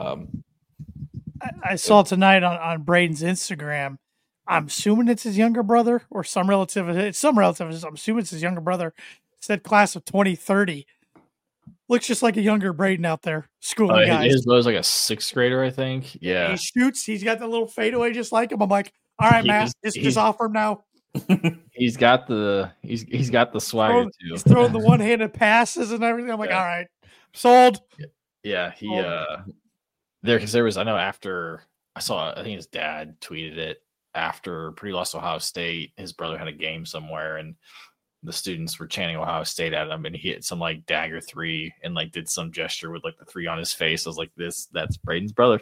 S2: I saw tonight on Braden's Instagram. I'm assuming it's his younger brother or some relative. It's some relative. I'm assuming it's his younger brother. Said class of 2030. Looks just like a younger Braden out there schooling guys.
S3: His was like a 6th grader, I think. Yeah.
S2: He shoots. He's got the little fadeaway just like him. I'm like, all right, Matt, just offer him now.
S3: He's got the swagger too.
S2: He's throwing the one-handed passes and everything. I'm like, all right, sold.
S3: Yeah, there was, I know after I think his dad tweeted it after Purdue lost Ohio State, his brother had a game somewhere and the students were chanting Ohio State at him and he hit some like dagger 3 and like did some gesture with like the 3 on his face. I was like, that's Braden's brother.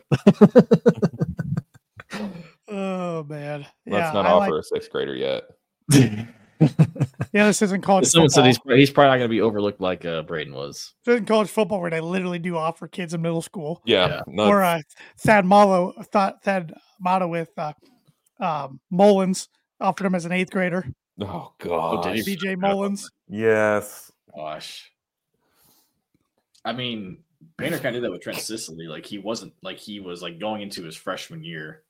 S2: Oh man.
S4: Let's not offer a 6th grader yet.
S2: Yeah, this isn't college
S3: Someone
S2: football.
S3: said he's probably not going to be overlooked like Braden was.
S2: This isn't college football where they literally do offer kids in middle school.
S4: Yeah.
S2: Or Thad Motto with Mullins offered him as an 8th grader.
S4: Oh God.
S2: BJ Mullins.
S4: Yes.
S3: Gosh. I mean, Painter kind of did that with Trent Sicily. Like he was like going into his freshman year.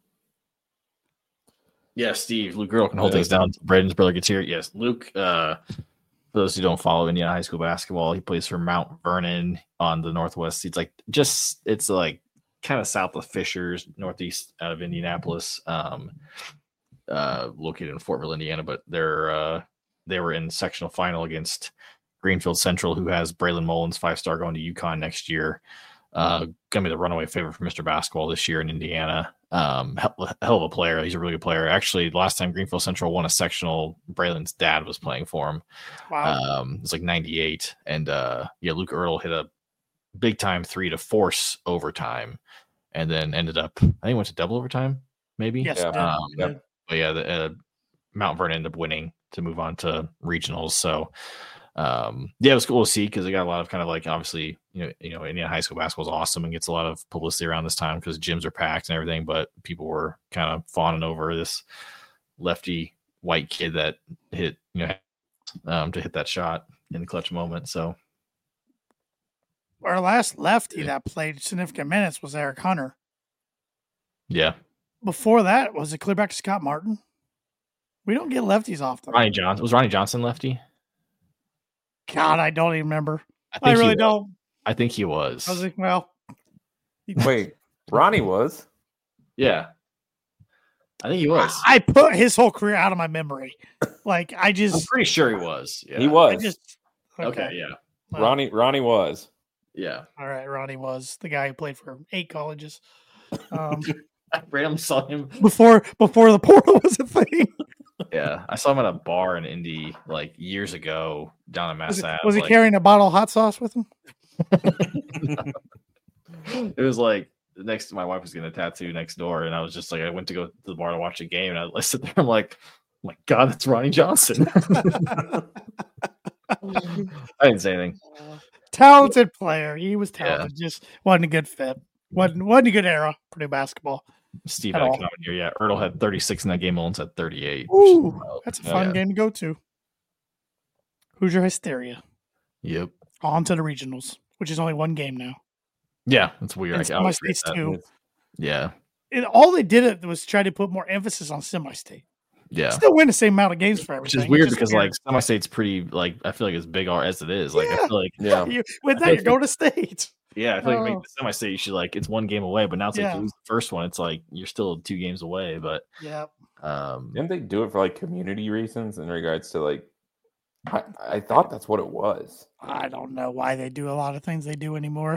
S3: Yeah, Steve, Luke Girdle can hold things down. Braden's brother gets here. Yes, Luke, for those who don't follow Indiana high school basketball, he plays for Mount Vernon on the Northwest. It's like kind of south of Fishers, northeast out of Indianapolis, located in Fortville, Indiana. But they were in sectional final against Greenfield Central, who has Braylon Mullins, 5-star, going to UConn next year. Gonna be the runaway favorite for Mr. Basketball this year in Indiana. Hell of a player. He's a really good player. Actually, the last time Greenfield Central won a sectional, Braylon's dad was playing for him.
S2: Wow.
S3: It's like 98. And Luke Ertl hit a big time 3 to force overtime, and then ended up, I think went to double overtime, maybe.
S2: Yes.
S4: Yeah.
S3: But yeah, Mount Vernon ended up winning to move on to regionals. So it was cool to see because they got a lot of kind of like, obviously, Indiana high school basketball is awesome and gets a lot of publicity around this time because gyms are packed and everything, but people were kind of fawning over this lefty white kid that hit, to hit that shot in the clutch moment. So
S2: our last lefty that played significant minutes was Eric Hunter.
S3: Yeah.
S2: Before that, was it clear back to Scott Martin? We don't get lefties often.
S3: Ronnie Johnson. Was Ronnie Johnson lefty?
S2: God, I don't even remember. I really don't.
S3: I think he was.
S2: I was like, well.
S4: Wait, Ronnie was?
S3: Yeah. I think he was.
S2: I put his whole career out of my memory. Like,
S3: I'm pretty sure he was. Yeah.
S4: He was.
S3: Okay, yeah.
S2: Well,
S4: Ronnie was.
S3: Yeah.
S2: All right, Ronnie was the guy who played for 8 colleges.
S3: I randomly saw him
S2: before the portal was a thing.
S3: Yeah, I saw him at a bar in Indy like years ago down in Mass Ave.
S2: Was he carrying a bottle of hot sauce with him?
S3: It was like my wife was getting a tattoo next door, and I was just like, I went to go to the bar to watch a game, and I sit there, I'm like, oh my God, that's Ronnie Johnson. I didn't say anything.
S2: Talented player. He was talented. Yeah. Just wasn't a good fit. Wasn't a good era for new basketball.
S3: Steve had a comment here. Yeah, Ertl had 36 in that game. Mullins had 38.
S2: Ooh, that's a fun game to go to. Hoosier Hysteria.
S3: Yep.
S2: On to the regionals, which is only 1 game now.
S3: Yeah, that's weird.
S2: And semi-states too.
S3: Yeah.
S2: And all they did was try to put more emphasis on semi-state.
S3: Yeah.
S2: Still win the same amount of games for everything.
S3: Which is weird because like semi-state's pretty, like, I feel like as big as it is. Like, I feel like
S2: with that you're going to state.
S3: Yeah, I feel like make the semi-state, you should it's 1 game away, but now it's like you lose the first one, it's like you're still 2 games away. But
S4: didn't they do it for like community reasons in regards to like? I thought that's what it was.
S2: I don't know why they do a lot of things they do anymore.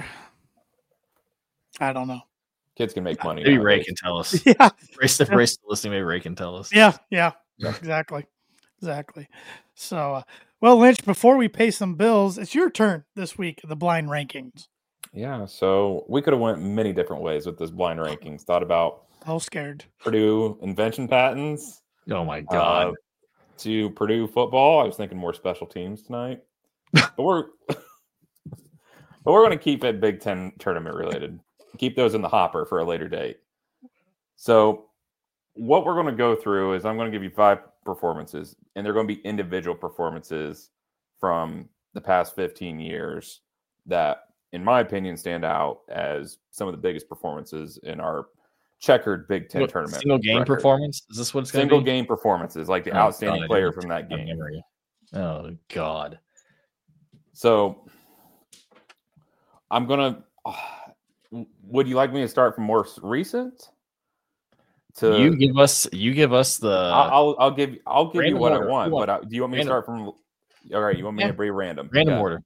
S2: I don't know.
S4: Kids can make money.
S3: Maybe Ray can tell us.
S2: Yeah,
S3: Ray's listening. Maybe Ray can tell us.
S2: Yeah, exactly. So, well, Lynch, before we pay some bills, it's your turn this week. The blind rankings.
S4: Yeah, so we could have went many different ways with this blind rankings. Thought about
S2: scared.
S4: Purdue invention patents.
S3: Oh my God.
S4: To Purdue football. I was thinking more special teams tonight. But we're going to keep it Big Ten tournament related. Keep those in the hopper for a later date. So what we're going to go through is I'm going to give you 5 performances, and they're going to be individual performances from the past 15 years that, in my opinion, stand out as some of the biggest performances in our checkered Big Ten tournament.
S3: Single game record. Performance? Is this what it's going to be?
S4: Single game performances, like the outstanding player from that game.
S3: Oh, God.
S4: So I'm going to... would you like me to start from more recent?
S3: You give us the...
S4: I'll give you what order. I want. But do you want me to start from... All right, you want me to be random?
S3: Random order.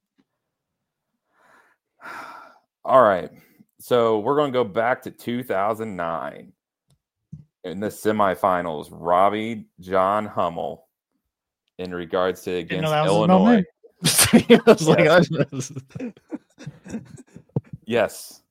S4: All right. So we're going to go back to 2009. In the semifinals, Robbie John Hummel, in regards to against Illinois. Yes.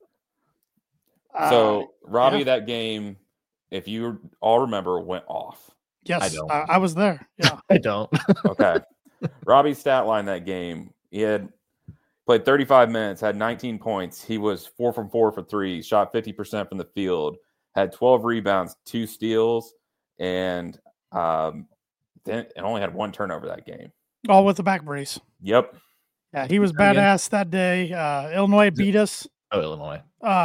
S4: So Robbie, that game, if you all remember, went off.
S2: Yes, I don't. I was there. Yeah,
S3: I don't.
S4: Okay. Robbie's stat line that game, he had played 35 minutes, had 19 points. He was 4 from 4 for 3, shot 50% from the field, had 12 rebounds, 2 steals, and only had 1 turnover that game.
S2: All with the back brace.
S4: Yep.
S2: Yeah, he was badass that day. Illinois beat us.
S3: Oh, Illinois.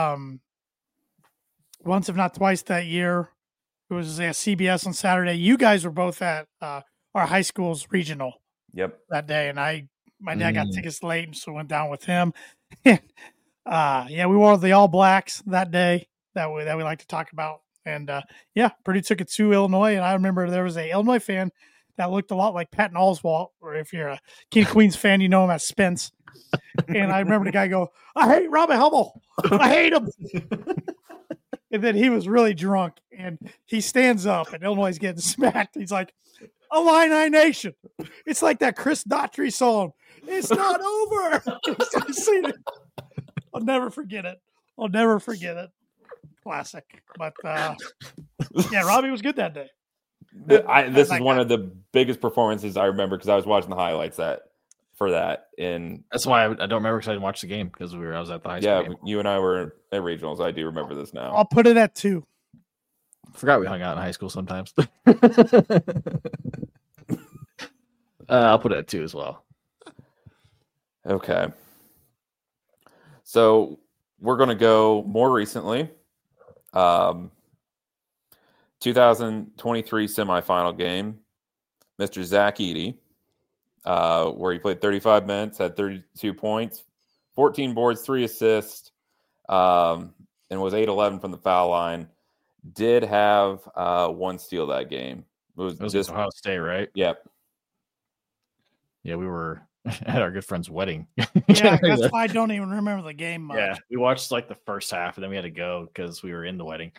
S2: Once, if not twice, that year. It was at CBS on Saturday. You guys were both at our high school's regional.
S4: Yep.
S2: That day, and my dad got tickets late, so went down with him. We wore the All Blacks that day that we like to talk about. And Purdue took it to Illinois, and I remember there was a Illinois fan that looked a lot like Patton Oswalt, or if you're a King of Queens fan, you know him as Spence. And I remember the guy go, "I hate Robbie Hummel. I hate him." And then he was really drunk, and he stands up, and Illinois is getting smacked. He's like, "Illini Nation. It's like that Chris Daughtry song. It's not over." I'll never forget it. Classic. But yeah, Robbie was good that day.
S4: This is one of the biggest performances I remember because I was watching the highlights for that. And
S3: that's why I don't remember because I didn't watch the game because I was at the high school.
S4: Yeah,
S3: game.
S4: You and I were at regionals. I do remember this now.
S2: I'll put it at 2.
S3: Forgot we hung out in high school sometimes. I'll put it at 2 as well.
S4: Okay. So we're going to go more recently. 2023 semifinal game. Mr. Zach Edey, where he played 35 minutes, had 32 points, 14 boards, 3 assists, and was 8-11 from the foul line. Did have 1 steal that game. It was just
S3: Ohio State, right?
S4: Yep.
S3: Yeah, we were at our good friend's wedding.
S2: Yeah, that's why I don't even remember the game much.
S3: Yeah, we watched like the first half, and then we had to go because we were in the wedding.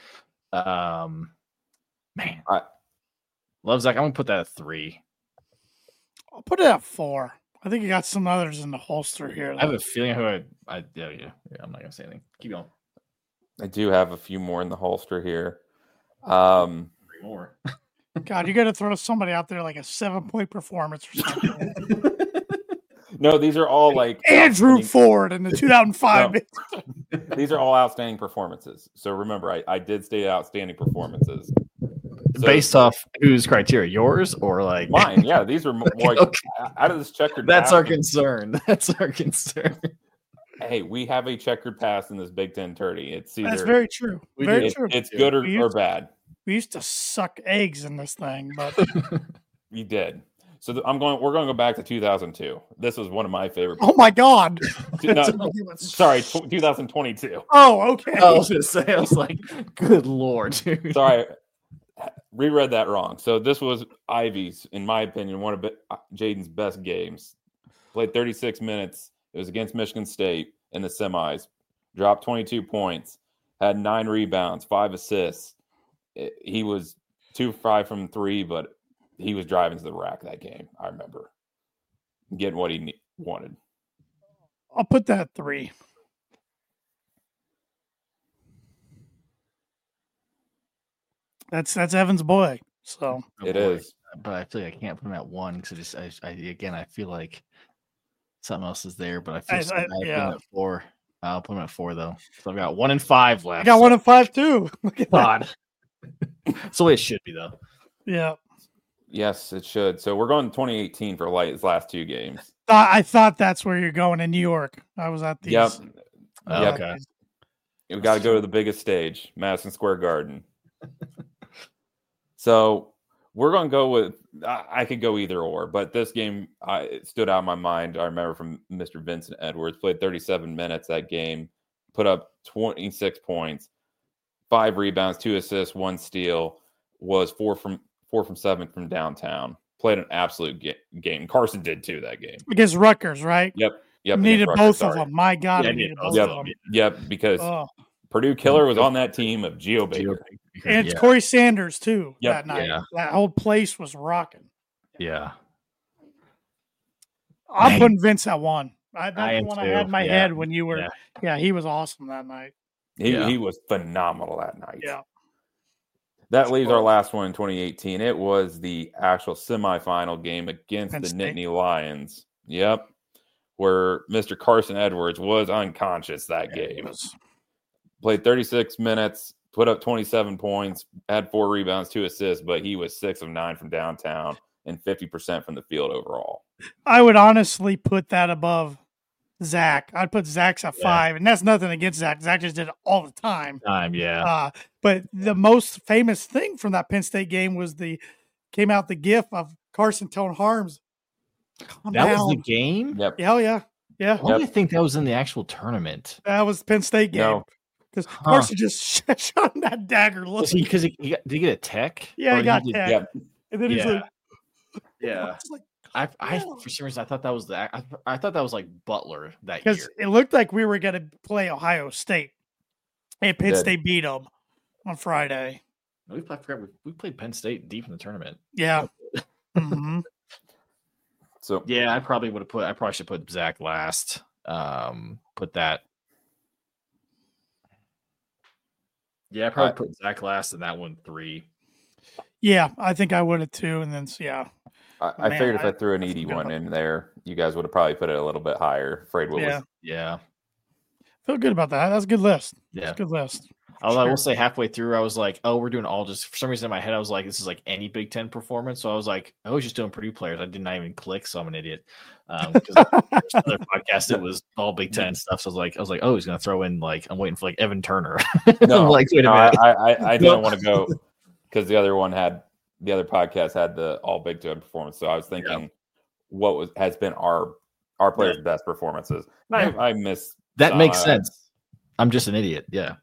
S3: Man, love Zach. I'm gonna put that at 3.
S2: I'll put it at 4. I think you got some others in the holster here.
S3: I have a feeling who yeah, I'm not gonna say anything. Keep going.
S4: I do have a few more in the holster here.
S3: 3 more.
S2: God, you got to throw somebody out there like a 7-point performance or something.
S4: No, these are all like
S2: Andrew Ford in the 2005.
S4: No. These are all outstanding performances. So remember, I did state outstanding performances. So,
S3: based off whose criteria? Yours or like
S4: mine? Yeah, these are more like
S3: okay.
S4: Out of this checkered.
S3: That's
S4: pass,
S3: our concern. That's our concern.
S4: Hey, we have a checkered pass in this Big Ten tourney. It's either
S2: That's very true. Very true.
S4: It's good or bad.
S2: We used to suck eggs in this thing, but
S4: You did. So we're going to go back to 2002. This was one of my favorite.
S2: Oh my God!
S4: Sorry, 2022.
S2: Oh, okay.
S3: I was gonna say, I was like, good Lord, dude.
S4: Sorry, reread that wrong. So this was Ivy's, in my opinion, one of Jaden's best games. Played 36 minutes. It was against Michigan State in the semis. Dropped 22 points. Had 9 rebounds, 5 assists. He was 2-5 from 3, but he was driving to the rack that game. I remember getting what he wanted.
S2: I'll put that at 3. That's Evan's boy. So
S4: it is,
S3: but I feel like I can't put him at 1 because I feel like something else is there. But I feel I put him at 4. I'll put him at 4 though. So I've got 1 and 5 left.
S2: I got 1 and 5 too. Look at
S3: God. That's the way it should be though.
S2: Yeah.
S4: Yes, it should. So we're going 2018 for his last 2 games.
S2: I thought that's where you're going in New York. I was at these.
S4: Yep.
S3: Okay.
S4: We got to go to the biggest stage, Madison Square Garden. So we're going to go with, I could go either or, but this game it stood out in my mind. I remember from Mr. Vincent Edwards, played 37 minutes that game, put up 26 points, 5 rebounds, 2 assists, 1 steal, was 4 from 7 from downtown. Played an absolute game. Carson did too that game.
S2: Against Rutgers, right?
S4: Yep.
S2: Needed both of them. My God, needed both of them.
S4: Yep, because Purdue Killer was on that team of Geo Baker.
S2: And it's Corey Sanders too that night.
S3: Yeah.
S2: That whole place was rocking.
S3: Yeah.
S2: I'm putting Vince at 1. That's the one
S3: too.
S2: I had in my head when you were. Yeah, he was awesome that night.
S4: He was phenomenal that night.
S2: Yeah.
S4: That leaves our last one in 2018. It was the actual semifinal game against the Nittany Lions. Yep. Where Mr. Carson Edwards was unconscious that game. Played 36 minutes, put up 27 points, had 4 rebounds, 2 assists, but he was 6 of 9 from downtown and 50% from the field overall.
S2: I would honestly put that above Zach. I'd put Zach's at 5, and that's nothing against Zach. Zach just did it all the time. But the most famous thing from that Penn State game was came out the gif of Carson telling Harms, "Calm down."
S3: Was the game?
S4: Yep.
S2: Hell yeah. Yeah.
S3: Why do you think that was in the actual tournament?
S2: That was the Penn State game. Because Carson just shot that dagger.
S3: Because did he get a tech?
S2: Yeah, he got tech.
S4: Yep.
S2: And then he's like,
S3: Yeah.
S2: It's like,
S3: I for some reason I thought that was I thought that was like Butler that
S2: because
S3: year.
S2: it looked like we were going to play Ohio State, and Penn
S4: did.
S2: State beat them on Friday.
S3: I forgot we played Penn State deep in the tournament.
S2: Yeah. hmm
S4: So
S3: Yeah, I probably should put Zach last. Put that. Yeah, I probably put Zach last and that one 3.
S2: Yeah, I think I would have too. And then, yeah.
S4: I
S2: Man,
S4: figured if I threw an
S2: I
S4: 81
S2: forgot.
S4: in there, you guys would have probably put it a little bit higher. Afraid what
S2: Yeah.
S4: was
S3: Yeah.
S2: Feel good about that. That's a good list.
S3: Yeah.
S2: That's a good list.
S3: Although I
S2: Sure.
S3: will say halfway through, I was like, oh, we're doing all just for some reason in my head, I was like, this is like any Big Ten performance. So I was like, I was just doing Purdue players. I did not even click, so I'm an idiot. Because other podcast, it was all Big Ten stuff. So I was like, oh, he's gonna throw in like I'm waiting for like Evan Turner.
S4: No,
S3: like, wait a
S4: no,
S3: minute.
S4: I didn't want to go because the other podcast had the all Big Ten performance. So I was thinking what has been our players' best performances. I miss
S3: That
S4: some.
S3: makes sense. I'm just an idiot. Yeah.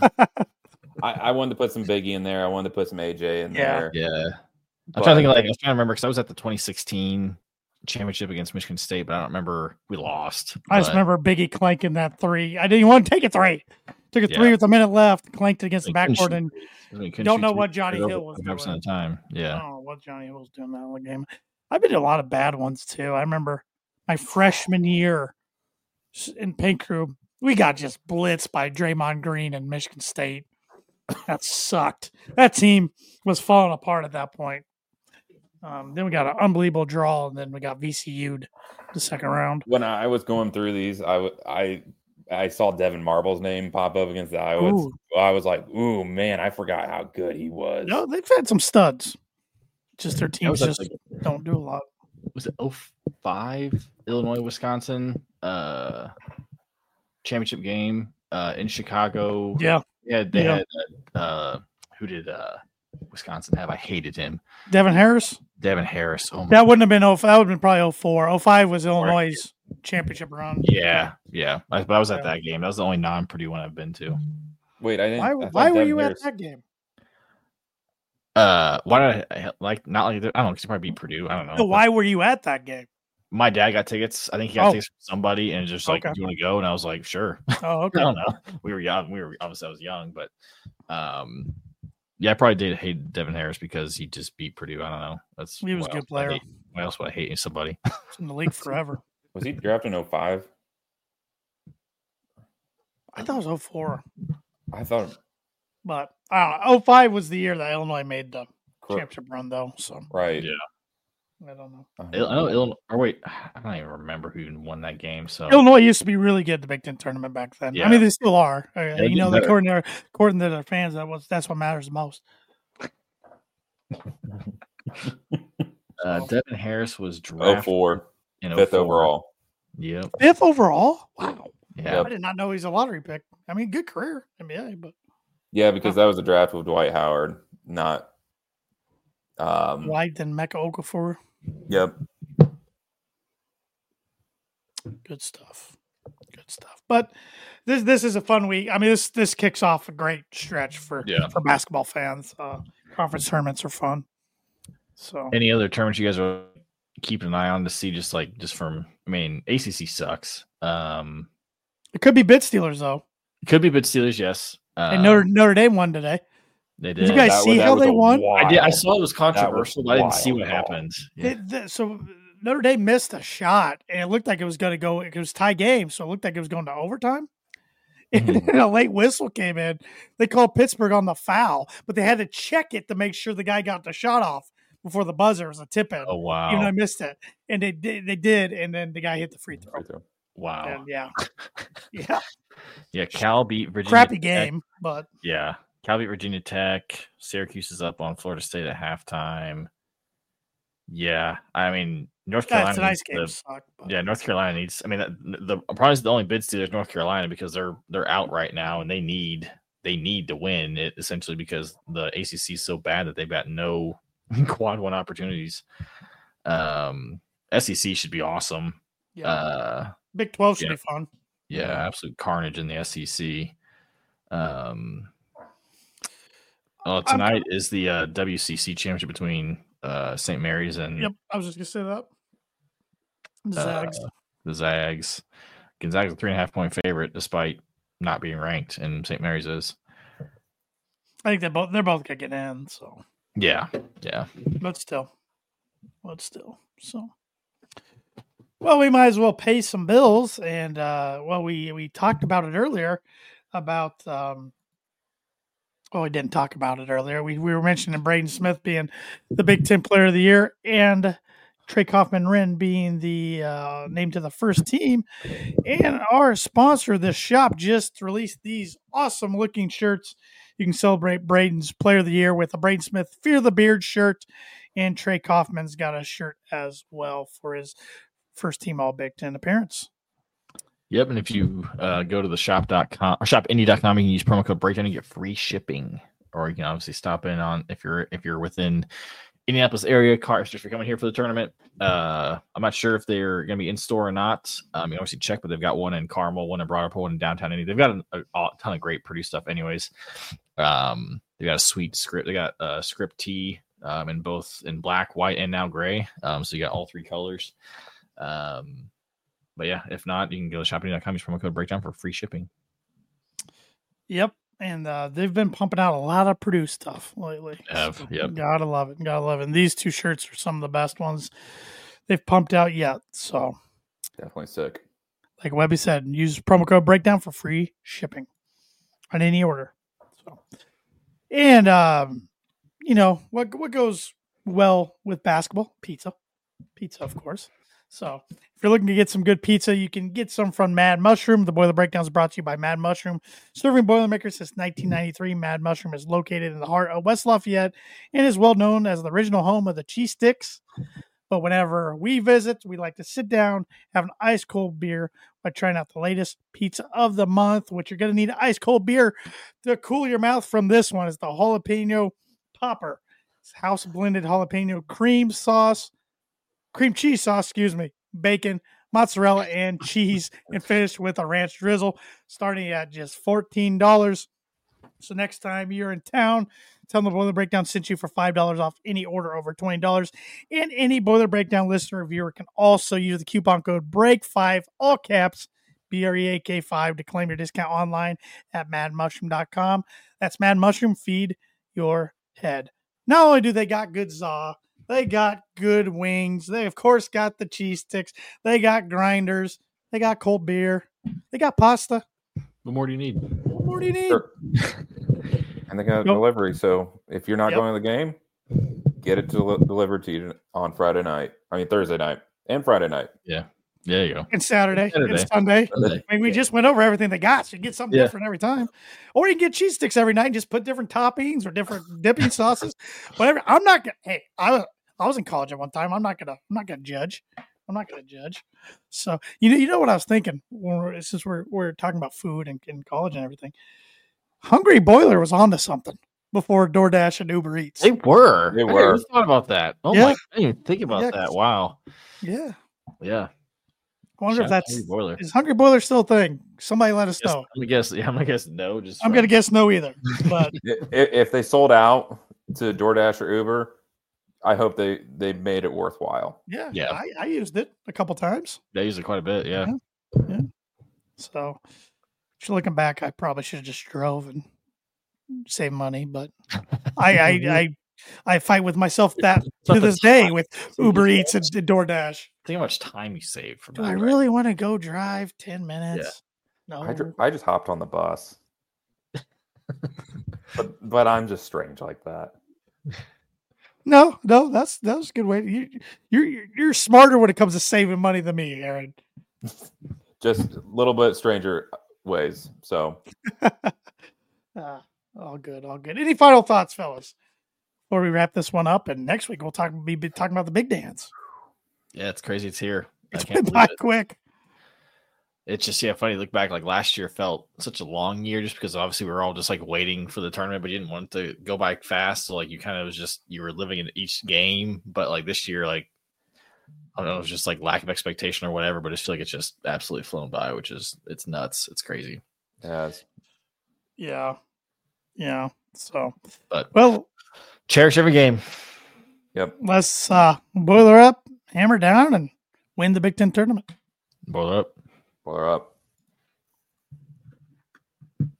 S4: I wanted to put some Biggie in there. I wanted to put some AJ in
S2: Yeah.
S4: there.
S3: Yeah. I'm trying to think of I was trying to remember because I was at the 2016 championship against Michigan State, but I don't remember we lost.
S2: I just remember Biggie clanking that 3. I didn't even want to take a 3. Took a 3 with a minute left, clanked it against the backboard, and don't know what Johnny Hill was doing.
S3: Of the time. Yeah.
S2: I don't know what Johnny Hill was doing that whole game. I've been to a lot of bad ones too. I remember my freshman year in Paint Crew, we got just blitzed by Draymond Green and Michigan State. That sucked. That team was falling apart at that point. Then we got an unbelievable draw, and then we got VCU'd the second round.
S4: When I was going through these, I saw Devin Marble's name pop up against the Iowas.
S2: Ooh.
S4: I was like, "Ooh, man, I forgot how good he was."
S2: No, they've had some studs. Just their teams
S3: was
S2: just don't do a lot.
S3: Was it 05 Illinois Wisconsin championship game in Chicago?
S2: Yeah.
S3: They had who did Wisconsin have? I hated him.
S2: Devin Harris.
S3: Devin Harris. Oh my
S2: That wouldn't have been 05. That would have been probably 04. 05 was Illinois' championship run.
S3: Yeah. But I was at that game. That was the only non-Purdue one I've been to.
S4: Wait, I didn't.
S2: Why were you at that game?
S3: Why did I not like? I don't know. Because you probably beat Purdue. I don't know.
S2: No, why were you at that game?
S3: My dad got tickets. I think he got tickets from somebody, and just like,
S2: Okay.
S3: do you want to go? And I was like, sure.
S2: Oh, okay.
S3: I don't know. We were young. Obviously I was young, but yeah, I probably did hate Devin Harris because he just beat Purdue. I don't know.
S2: He was a good player.
S3: Why else would I hate somebody?
S2: He's in the league forever.
S4: Was he drafted in 05?
S2: I thought it was 04.
S4: I thought.
S2: But I don't know. 05 was the year that Illinois made the championship run, though. So
S4: Right.
S3: Yeah.
S2: I don't know.
S3: I know Illinois. Or wait, I don't even remember who even won that game. So
S2: Illinois used to be really good at the Big Ten tournament back then.
S3: Yeah.
S2: I mean, they still are.
S3: they
S2: According to their fans, that's what matters the most.
S3: Devin Harris was drafted
S4: 04,
S3: in
S4: 5th
S3: 04.
S4: overall.
S3: Yep.
S2: 5th overall? Wow.
S3: Yeah.
S2: I did not know he's a lottery pick. I mean, good career, NBA, but
S4: Yeah, because that was a draft with Dwight Howard, not.
S2: White than Mecca Okafor.
S4: Yep.
S2: Good stuff. Good stuff. But this is a fun week. I mean, this kicks off a great stretch for basketball fans. Conference tournaments are fun. So
S3: Any other tournaments you guys are keeping an eye on to see? Just from, I mean, ACC sucks.
S2: it could be bid stealers though.
S3: It could be Bid Steelers, yes.
S2: And Notre Dame won today.
S3: They
S2: Did
S3: did.
S2: you guys see how they won?
S3: I saw it was controversial, but I didn't see what happened. Yeah.
S2: So Notre Dame missed a shot, and it looked like it was going to go. It was tie game, so it looked like it was going to overtime. And a late whistle came in. They called Pittsburgh on the foul, but they had to check it to make sure the guy got the shot off before the buzzer. It was a tip in.
S3: Oh wow!
S2: Even though I missed it, and they did, and then the guy hit the free throw.
S3: Wow.
S2: And
S3: yeah. Cal beat Virginia.
S2: Crappy
S3: Tech.
S2: game, but
S3: Yeah. Cal beat Virginia Tech. Syracuse is up on Florida State at halftime. Yeah, I mean North Carolina.
S2: it's a nice game.
S3: Yeah, North Carolina needs. I mean, the probably the only bid stealer is North Carolina because they're out right now and they need to win it essentially because the ACC is so bad that they've got no quad one opportunities. SEC should be awesome.
S2: Yeah. Big 12 should be fun.
S3: Yeah, absolute carnage in the SEC. Tonight is the WCC championship between St. Mary's and
S2: Yep, I was just gonna say that. Zags.
S3: The Zags. Gonzaga's a 3.5-point favorite, despite not being ranked, and St. Mary's is.
S2: I think they're both gonna get in. So
S3: Yeah.
S2: but still. So. Well, we might as well pay some bills, and we talked about it earlier about. We didn't talk about it earlier. We were mentioning Braden Smith being the Big Ten Player of the Year, and Trey Kaufman-Renn being the named to the first team. And our sponsor of this shop just released these awesome looking shirts. You can celebrate Braden's Player of the Year with a Braden Smith Fear the Beard shirt, and Trey Kaufman's got a shirt as well for his first team All Big Ten appearance.
S3: Yep, and if you go to the shop.com or shopindy.com, you can use promo code Breakdown and get free shipping. Or you can obviously stop in on if you're within Indianapolis area, cars if you're coming here for the tournament. I'm not sure if they're going to be in store or not. You can obviously check, but they've got one in Carmel, one in Broad Ripple, one in downtown Indy. They've got a ton of great produced stuff, anyways. They got a sweet script. They got a script tee in both in black, white, and now gray. So you got all three colors. But yeah, if not, you can go to shopping.com, use promo code Breakdown for free shipping.
S2: Yep. And they've been pumping out a lot of produced stuff lately.
S3: Yep.
S2: Gotta love it. And these two shirts are some of the best ones they've pumped out yet. So
S4: Definitely sick.
S2: Like Webby said, use promo code Breakdown for free shipping on any order. So, and what goes well with basketball? Pizza, of course. So if you're looking to get some good pizza, you can get some from Mad Mushroom. The Boiler Breakdown is brought to you by Mad Mushroom. Serving Boilermakers since 1993, Mad Mushroom is located in the heart of West Lafayette and is well known as the original home of the cheese sticks. But whenever we visit, we like to sit down, have an ice cold beer by trying out the latest pizza of the month, which you're going to need an ice cold beer to cool your mouth from. This one is the Jalapeno Popper. It's house blended jalapeno cream cheese sauce, bacon, mozzarella, and cheese, and finished with a ranch drizzle, starting at just $14. So next time you're in town, tell them the Boiler Breakdown sent you for $5 off any order over $20. And any Boiler Breakdown listener or viewer can also use the coupon code BREAK5, all caps, BREAK5, to claim your discount online at madmushroom.com. That's Mad Mushroom. Feed your head. Not only do they got good za, they got good wings. They, of course, got the cheese sticks. They got grinders. They got cold beer. They got pasta.
S3: What more do you need?
S4: Sure. And they got delivery. So if you're not going to the game, get it delivered to you on Thursday night and Friday night.
S3: Yeah. There you go.
S2: And Saturday. And Sunday. I mean, we just went over everything they got. So you get something different every time. Or you can get cheese sticks every night and just put different toppings or different dipping sauces. Whatever. I'm not going to, I was in college at one time. I'm not gonna judge. So you know what I was thinking since we're talking about food and in college and everything. Hungry Boiler was onto something before DoorDash and Uber Eats.
S3: They were.
S4: I never
S3: thought about that. Oh my! I didn't even think about that. Wow.
S2: Yeah.
S3: Yeah.
S2: I wonder if is Hungry Boiler still a thing? Somebody let us know.
S3: I'm gonna guess no.
S2: I'm gonna guess no either. But
S4: if they sold out to DoorDash or Uber, I hope they made it worthwhile.
S2: Yeah. I used it a couple times.
S3: They used it quite a bit. Yeah.
S2: So, looking back, I probably should have just drove and saved money. But I fight with myself to this day with Uber Eats and DoorDash.
S3: Think how much time you save from that.
S2: Do I really want to go drive 10 minutes? Yeah. No.
S4: I just hopped on the bus. but I'm just strange like that.
S2: No, that was a good way. You're smarter when it comes to saving money than me, Aaron.
S4: Just a little bit stranger ways. So,
S2: all good. Any final thoughts, fellas, before we wrap this one up? And next week we'll be talking about the big dance.
S3: Yeah, it's crazy. It's here.
S2: It's been by quick.
S3: It's just funny to look back. Like last year felt such a long year just because obviously we were all just like waiting for the tournament, but you didn't want it to go by fast. So like you kind of was just you were living in each game. But like this year, like I don't know, it was just like lack of expectation or whatever. But I just feel like it's just absolutely flown by, it's nuts. It's crazy.
S2: Yeah. So,
S3: but
S2: well,
S3: cherish every game.
S4: Yep.
S2: Let's boiler up, hammer down, and win the Big Ten tournament.
S3: Boiler up.
S4: Boiler up.